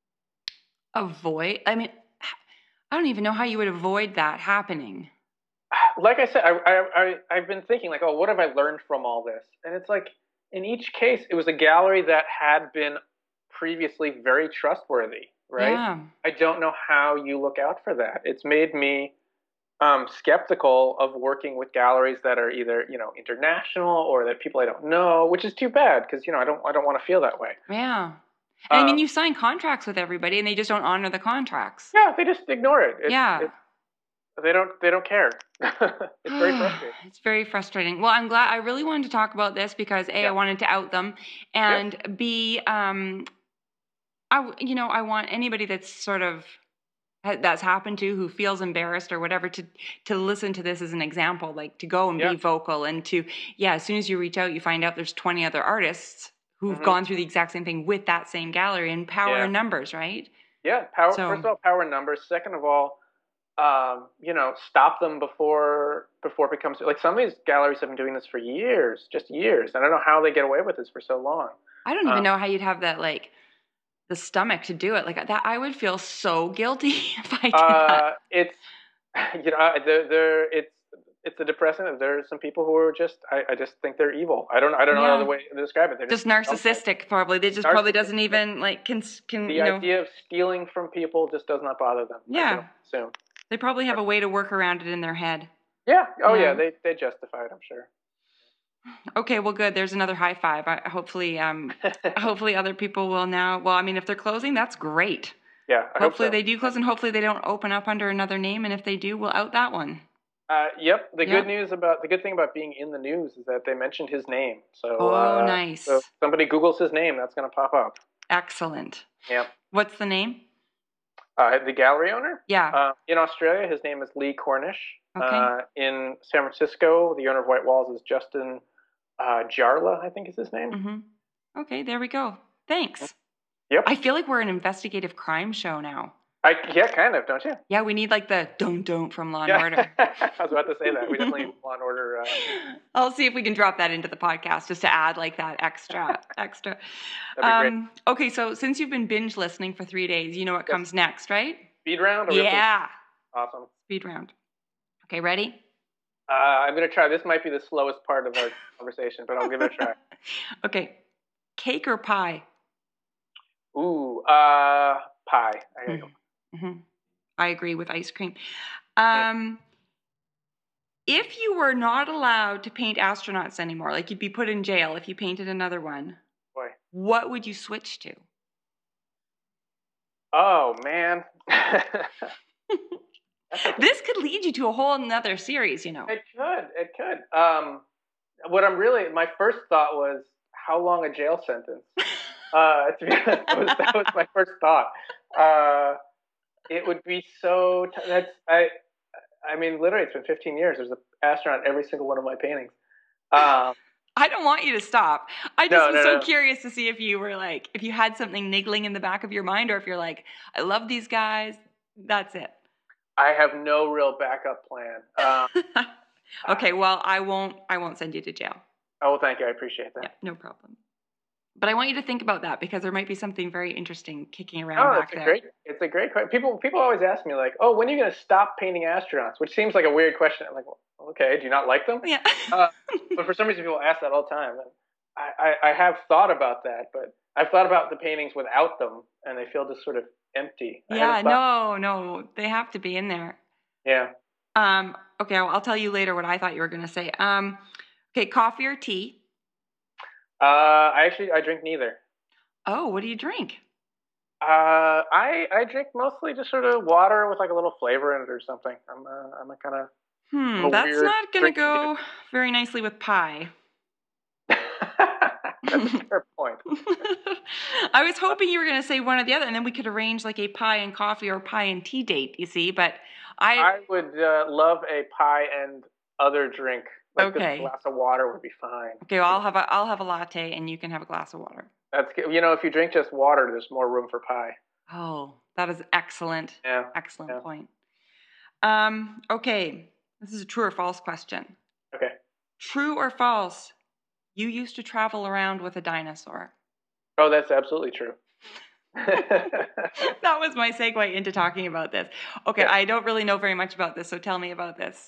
avoid, I mean, I don't even know how you would avoid that happening. Like I said, I, I, I, I've been thinking like, oh, what have I learned from all this? And it's like, in each case, it was a gallery that had been previously very trustworthy, right? Yeah. I don't know how you look out for that. It's made me um, skeptical of working with galleries that are either, you know, international or that people I don't know, which is too bad because, you know, I don't, I don't want to feel that way. Yeah. And I mean, Um, you sign contracts with everybody and they just don't honor the contracts. yeah, they just ignore it. It's, Yeah. it's, they don't, they don't care. It's very frustrating. It's very frustrating. Well, I'm glad I really wanted to talk about this because A, Yeah. I wanted to out them, and B, um, I, you know, I want anybody that's sort of that's happened to who feels embarrassed or whatever to to listen to this as an example, like to go and Yeah. be vocal and to, yeah, as soon as you reach out, you find out there's twenty other artists who've Mhm. gone through the exact same thing with that same gallery, and power Yeah. in numbers, right? Yeah, power. So- First of all, power in numbers. Second of all, um, you know, stop them before before it becomes like some of these galleries have been doing this for years, just years. I don't know how they get away with this for so long. I don't even Um, know how you'd have that, like, the stomach to do it. Like that, I would feel so guilty if I did Uh, that. it's you know, I- there, there, it's it's a depressing. There are some people who are just, I, I just think they're evil. I don't, I don't know Yeah. another way to describe it. They're Just narcissistic, probably. They just probably doesn't Narcissistic. even like can can The you know. idea of stealing from people just does not bother them. I Yeah. can assume. They probably have a way to work around it in their head. Yeah. Oh Yeah. yeah. They they justify it. I'm sure. Okay, well, good. There's another high five. I, hopefully, um, hopefully other people will now. Well, I mean, if they're closing, that's great. Yeah. I Hopefully hope so. they do close, and hopefully they don't open up under another name. And if they do, we'll out that one. Uh, yep. The Yep. good news about the good thing about being in the news is that they mentioned his name. So Oh, uh, nice. So if somebody Googles his name, that's going to pop up. Excellent. Yep. What's the name? Uh, the gallery owner Yeah. uh, in Australia, his name is Lee Cornish. Okay. Uh, in San Francisco, the owner of White Walls is Justin uh, Jarla, I think is his name. Mm-hmm. Okay, there we go. Thanks. Yep. I feel like we're an investigative crime show now. I, yeah, kind of, don't you? Yeah, we need like the don't don't from Law and Yeah. Order. I was about to say that. We definitely need Law and Order. Uh, I'll see if we can drop that into the podcast just to add like that extra extra. That'd be Um, okay, so since you've been binge listening for three days, you know what Yes. comes next, right? Speed round? Or we have to- Yeah, Awesome. speed round. Okay, ready? Uh, I'm going to try. This might be the slowest part of our conversation, but I'll give it a try. Okay, cake or pie? Ooh, uh, pie. I gotta go. hmm I agree with ice cream. Um, if you were not allowed to paint astronauts anymore, like you'd be put in jail if you painted another one, Boy. what would you switch to? Oh man. This could lead you to a whole nother series, you know. It could. It could. Um, what I'm really, my first thought was, how long a jail sentence? uh, to be honest, that was, that was my first thought. Uh, it would be so. T- that's I. I mean, literally, it's been fifteen years. There's an astronaut in every single one of my paintings. Um, I don't want you to stop. I just No, was no, so no. curious to see if you were like, if you had something niggling in the back of your mind, or if you're like, I love these guys. That's it. I have no real backup plan. Um, Okay, well, I won't. I won't send you to jail. oh, thank you. I appreciate that. Yeah, no problem. But I want you to think about that because there might be something very interesting kicking around Oh, back it's a there. great. It's a great question. People people always ask me like, "Oh, when are you going to stop painting astronauts?" Which seems like a weird question. I'm like, well, okay, do you not like them? Yeah. Uh, but for some reason, people ask that all the time, and I, I I have thought about that, but I've thought about the paintings without them, and they feel just sort of empty. I Yeah. haven't thought. No. No. They have to be in there. Yeah. Um. Okay. I'll, I'll tell you later what I thought you were going to say. Um. Okay. Coffee or tea? Uh, I actually I drink neither. Oh, what do you drink? Uh, I I drink mostly just sort of water with like a little flavor in it or something. I'm a, I'm a kind of I'm Hmm. a That's weird not going to drinking dude. go very nicely with pie. That's a fair point. I was hoping you were going to say one or the other, and then we could arrange like a pie and coffee or pie and tea date. You see, but I I would uh, love a pie and other drink. Like just a okay. glass of water would be fine. Okay, well, I'll have a I'll have a latte, and you can have a glass of water. That's good. You know, if you drink just water, there's more room for pie. Oh, that is excellent. Yeah. Excellent Yeah. point. Um, okay, this is a true or false question. Okay. True or false? You used to travel around with a dinosaur. Oh, that's absolutely true. That was my segue into talking about this. Okay, Yeah. I don't really know very much about this, so tell me about this.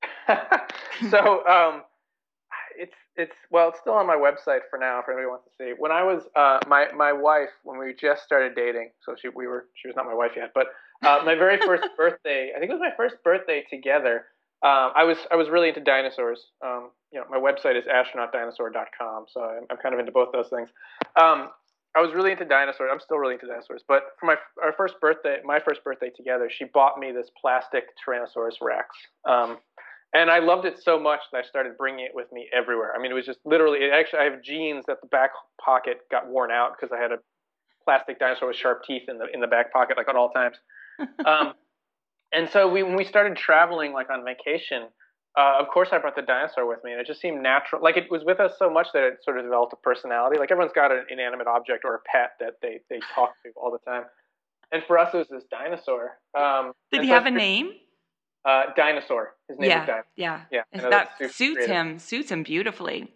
So, um, it's it's well, it's still on my website for now. If anybody wants to see, when I was uh, my my wife, when we just started dating, so she we were she was not my wife yet, but uh, my very first birthday, I think it was my first birthday together. Um, I was I was really into dinosaurs. Um, you know, my website is astronaut dinosaur dot com, so I'm, I'm kind of into both those things. Um, I was really into dinosaurs. I'm still really into dinosaurs. But for my our first birthday, my first birthday together, she bought me this plastic Tyrannosaurus Rex. Um, and I loved it so much that I started bringing it with me everywhere. I mean, it was just literally. It actually, I have jeans that the back pocket got worn out because I had a plastic dinosaur with sharp teeth in the in the back pocket, like at all times. Um, and so we when we started traveling, like on vacation, uh, of course I brought the dinosaur with me, and it just seemed natural. Like it was with us so much that it sort of developed a personality. Like everyone's got an inanimate object or a pet that they they talk to all the time. And for us, it was this dinosaur. Um, Did and he so I have a name? Uh, Dinosaur. His name was Yeah, Dinosaur. yeah. Yeah, I And know that that's super suits creative. him, suits him beautifully.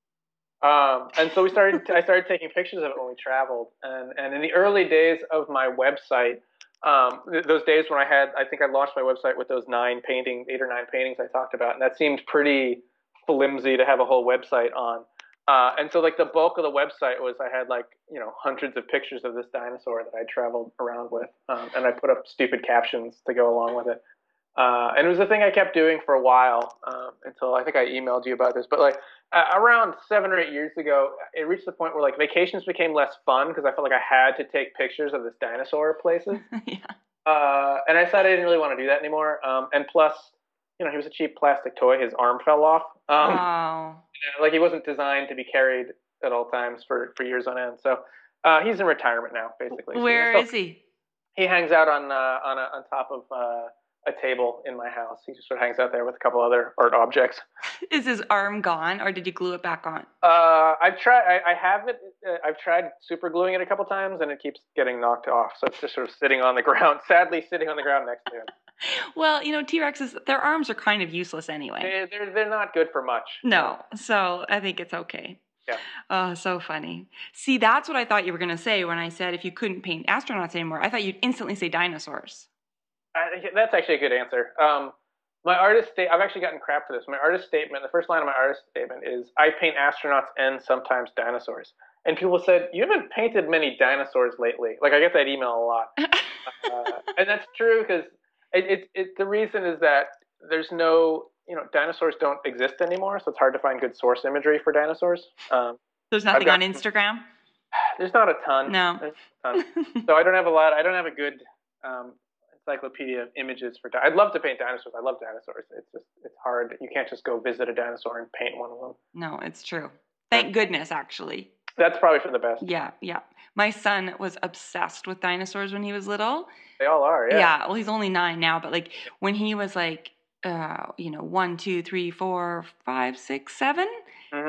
Um, and so we started. I started taking pictures of it when we traveled, and and in the early days of my website, um, th- those days when I had, I think I launched my website with those nine paintings, eight or nine paintings I talked about, and that seemed pretty flimsy to have a whole website on. Uh, and so like the bulk of the website was I had like you know hundreds of pictures of this dinosaur that I traveled around with, um, and I put up stupid captions to go along with it. Uh, and it was a thing I kept doing for a while um, until I think I emailed you about this. But like uh, around seven or eight years ago, it reached the point where like vacations became less fun because I felt like I had to take pictures of this dinosaur places. Yeah. Uh, and I decided I didn't really want to do that anymore. Um, and plus, you know, he was a cheap plastic toy. His arm fell off. Um, Oh. like he wasn't designed to be carried at all times for, for years on end. So uh, he's in retirement now, basically. Where so, is he? He hangs out on uh, on a, on top of uh, a table in my house. He just sort of hangs out there with a couple other art objects. Is his arm gone, or did you glue it back on? Uh, I've tried. I, I have it. Uh, I've tried super gluing it a couple times, and it keeps getting knocked off. So it's just sort of sitting on the ground. Sadly, sitting on the ground next to him. Well, you know, T-Rexes, their arms are kind of useless anyway. They, they're they're not good for much. No, so I think it's okay. Yeah. Oh, so funny. See, that's what I thought you were going to say when I said if you couldn't paint astronauts anymore. I thought you'd instantly say dinosaurs. I, that's actually a good answer. Um, my artist state. I've actually gotten crap for this. My artist statement. The first line of my artist statement is, "I paint astronauts and sometimes dinosaurs." And people said, "You haven't painted many dinosaurs lately." Like I get that email a lot, uh, and that's true because it, it, it. The reason is that there's no, you know, dinosaurs don't exist anymore, so it's hard to find good source imagery for dinosaurs. Um, There's nothing got, on Instagram? There's not a ton. No. There's a ton. So I don't have a lot. I don't have a good um, encyclopedia of images for. Di- I'd love to paint dinosaurs. I love dinosaurs. It's just it's hard. You can't just go visit a dinosaur and paint one of them. No, it's true. Thank goodness, actually. That's probably for the best. Yeah, yeah. My son was obsessed with dinosaurs when he was little. They all are, yeah. Yeah, well, he's only nine now, but like when he was like, uh, you know, one, two, three, four, five, six, seven, Mm-hmm.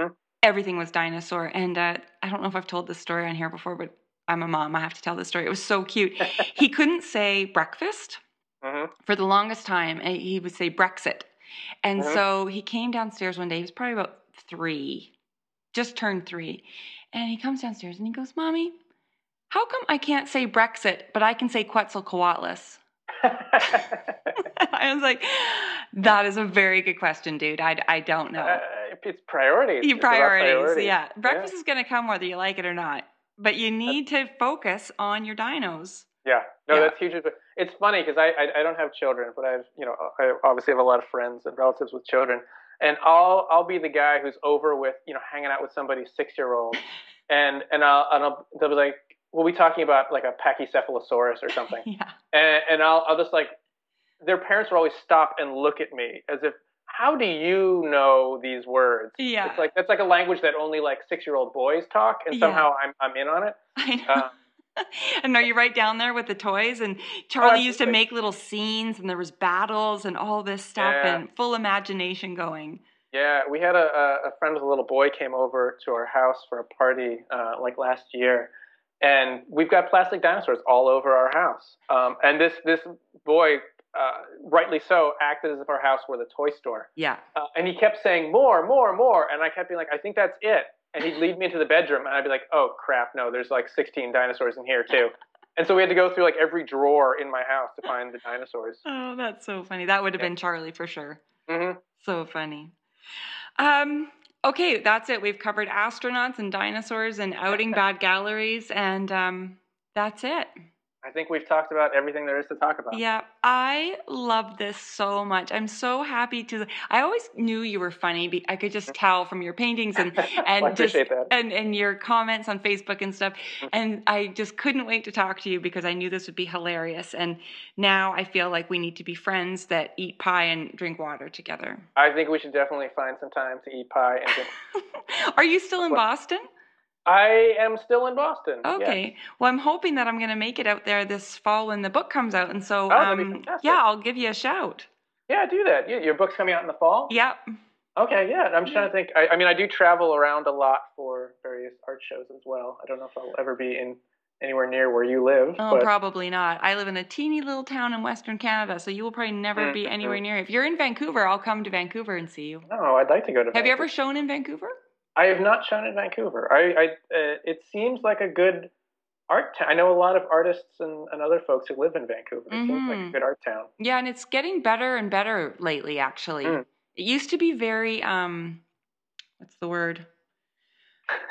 everything was dinosaur. And uh, I don't know if I've told this story on here before, but I'm a mom. I have to tell this story. It was so cute. He couldn't say breakfast Mm-hmm. for the longest time. And he would say Brexit. And Mm-hmm. so he came downstairs one day. He was probably about three, just turned three. And he comes downstairs and he goes, Mommy, how come I can't say Brexit, but I can say Quetzalcoatlus? I was like, that is a very good question, dude. I, I don't know. Uh, it's priorities. Your It's about priorities, priorities. yeah. Breakfast Yeah. is going to come whether you like it or not. But you need to focus on your dinos. Yeah, no, Yeah. that's huge. It's funny because I, I I don't have children, but I've you know I obviously have a lot of friends and relatives with children, and I'll I'll be the guy who's over with you know hanging out with somebody's six year old, and and I'll and I'll they'll be like, we'll be talking about like a Pachycephalosaurus or something, Yeah. and and I'll I'll just like their parents will always stop and look at me as if, how do you know these words? Yeah. It's like that's like a language that only like six year old boys talk, and somehow Yeah. I'm I'm in on it. I know. Um, And are you right down there with the toys? And Charlie used to absolutely. make little scenes, and there was battles and all this stuff, Yeah. and full imagination going. Yeah, we had a, a friend with a little boy came over to our house for a party uh, like last year, and we've got plastic dinosaurs all over our house. Um, and this this boy, uh, rightly so, acted as if our house were the toy store. Yeah. Uh, and he kept saying more, more, more, and I kept being like, I think that's it. And he'd lead me into the bedroom, and I'd be like, oh crap, no, there's like sixteen dinosaurs in here too. And so we had to go through like every drawer in my house to find the dinosaurs. Oh, that's so funny. That would have Yeah. been Charlie for sure. Mm-hmm. So funny. Um, okay, that's it. We've covered astronauts and dinosaurs and outing bad galleries, and um, that's it. I think we've talked about everything there is to talk about. Yeah, I love this so much. I'm so happy to. I always knew you were funny. Be- I could just tell from your paintings and and Well, I just appreciate that. and and your comments on Facebook and stuff. And I just couldn't wait to talk to you because I knew this would be hilarious. And now I feel like we need to be friends that eat pie and drink water together. I think we should definitely find some time to eat pie and drink. Are you still in Boston? I am still in Boston. Okay. Yes. Well, I'm hoping that I'm going to make it out there this fall when the book comes out. And so, Oh, that'd be um, fantastic. yeah, I'll give you a shout. Yeah, do that. Yeah, your book's coming out in the fall? Yep. Okay, yeah. I'm trying to think. I, I mean, I do travel around a lot for various art shows as well. I don't know if I'll ever be in anywhere near where you live. Oh, but... probably not. I live in a teeny little town in Western Canada, so you will probably never mm-hmm. be anywhere near. If you're in Vancouver, I'll come to Vancouver and see you. No, I'd like to go to Have Vancouver. you ever shown in Vancouver? I have not shown in Vancouver. I, I uh, it seems like a good art town. I know a lot of artists and, and other folks who live in Vancouver. It mm-hmm. seems like a good art town. Yeah, and it's getting better and better lately, actually. Mm. It used to be very, um, what's the word? uh,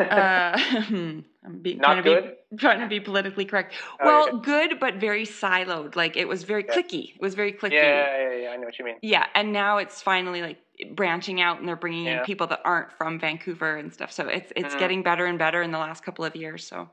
I'm being, Not trying to good? be trying to be politically correct. Oh, well, okay. good, but very siloed. Like it was very Yeah. clicky. It was very clicky. Yeah, yeah, yeah. I know what you mean. Yeah, and now it's finally like branching out, and they're bringing Yeah. in people that aren't from Vancouver and stuff. So it's it's Mhm. getting better and better in the last couple of years. So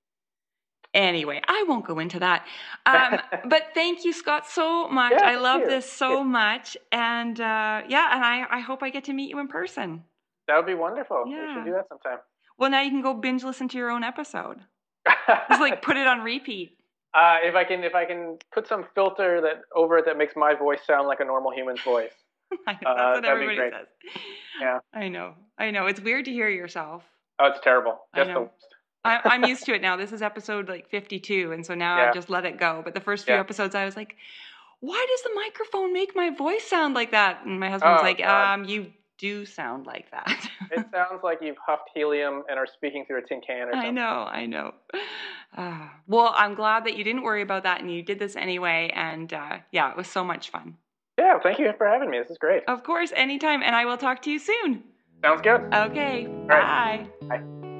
anyway, I won't go into that. Um, but thank you, Scott, so much. Yeah, I love thank you. this so much, and uh, yeah, and I I hope I get to meet you in person. That would be wonderful. Yeah. We should do that sometime. Well, now you can go binge listen to your own episode. Just like put it on repeat. uh, if I can, if I can put some filter that over it that makes my voice sound like a normal human's voice. I know, that's Uh, what that'd be everybody great. says. Yeah. I know. I know. It's weird to hear yourself. Oh, it's terrible. I Just the know. worst. I, I'm used to it now. This is episode like fifty-two, and so now Yeah. I've just let it go. But the first few Yeah. episodes, I was like, "Why does the microphone make my voice sound like that?" And my husband was Oh, like, God. "Um, you do sound like that." It sounds like you've huffed helium and are speaking through a tin can or something. I know, I know. Uh, well, I'm glad that you didn't worry about that and you did this anyway. And uh, yeah, it was so much fun. Yeah, thank you for having me. This is great. Of course, anytime. And I will talk to you soon. Sounds good. Okay, right. bye. Bye.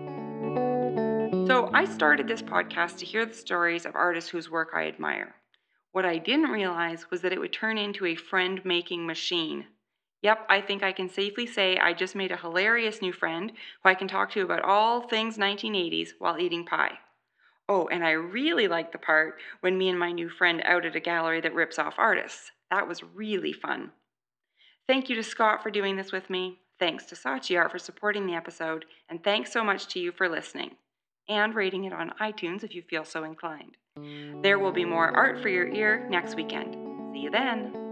So I started this podcast to hear the stories of artists whose work I admire. What I didn't realize was that it would turn into a friend-making machine. Yep, I think I can safely say I just made a hilarious new friend who I can talk to about all things nineteen eighties while eating pie. Oh, and I really liked the part when me and my new friend outed a gallery that rips off artists. That was really fun. Thank you to Scott for doing this with me. Thanks to Saatchi Art for supporting the episode. And thanks so much to you for listening. And rating it on iTunes if you feel so inclined. There will be more art for your ear next weekend. See you then.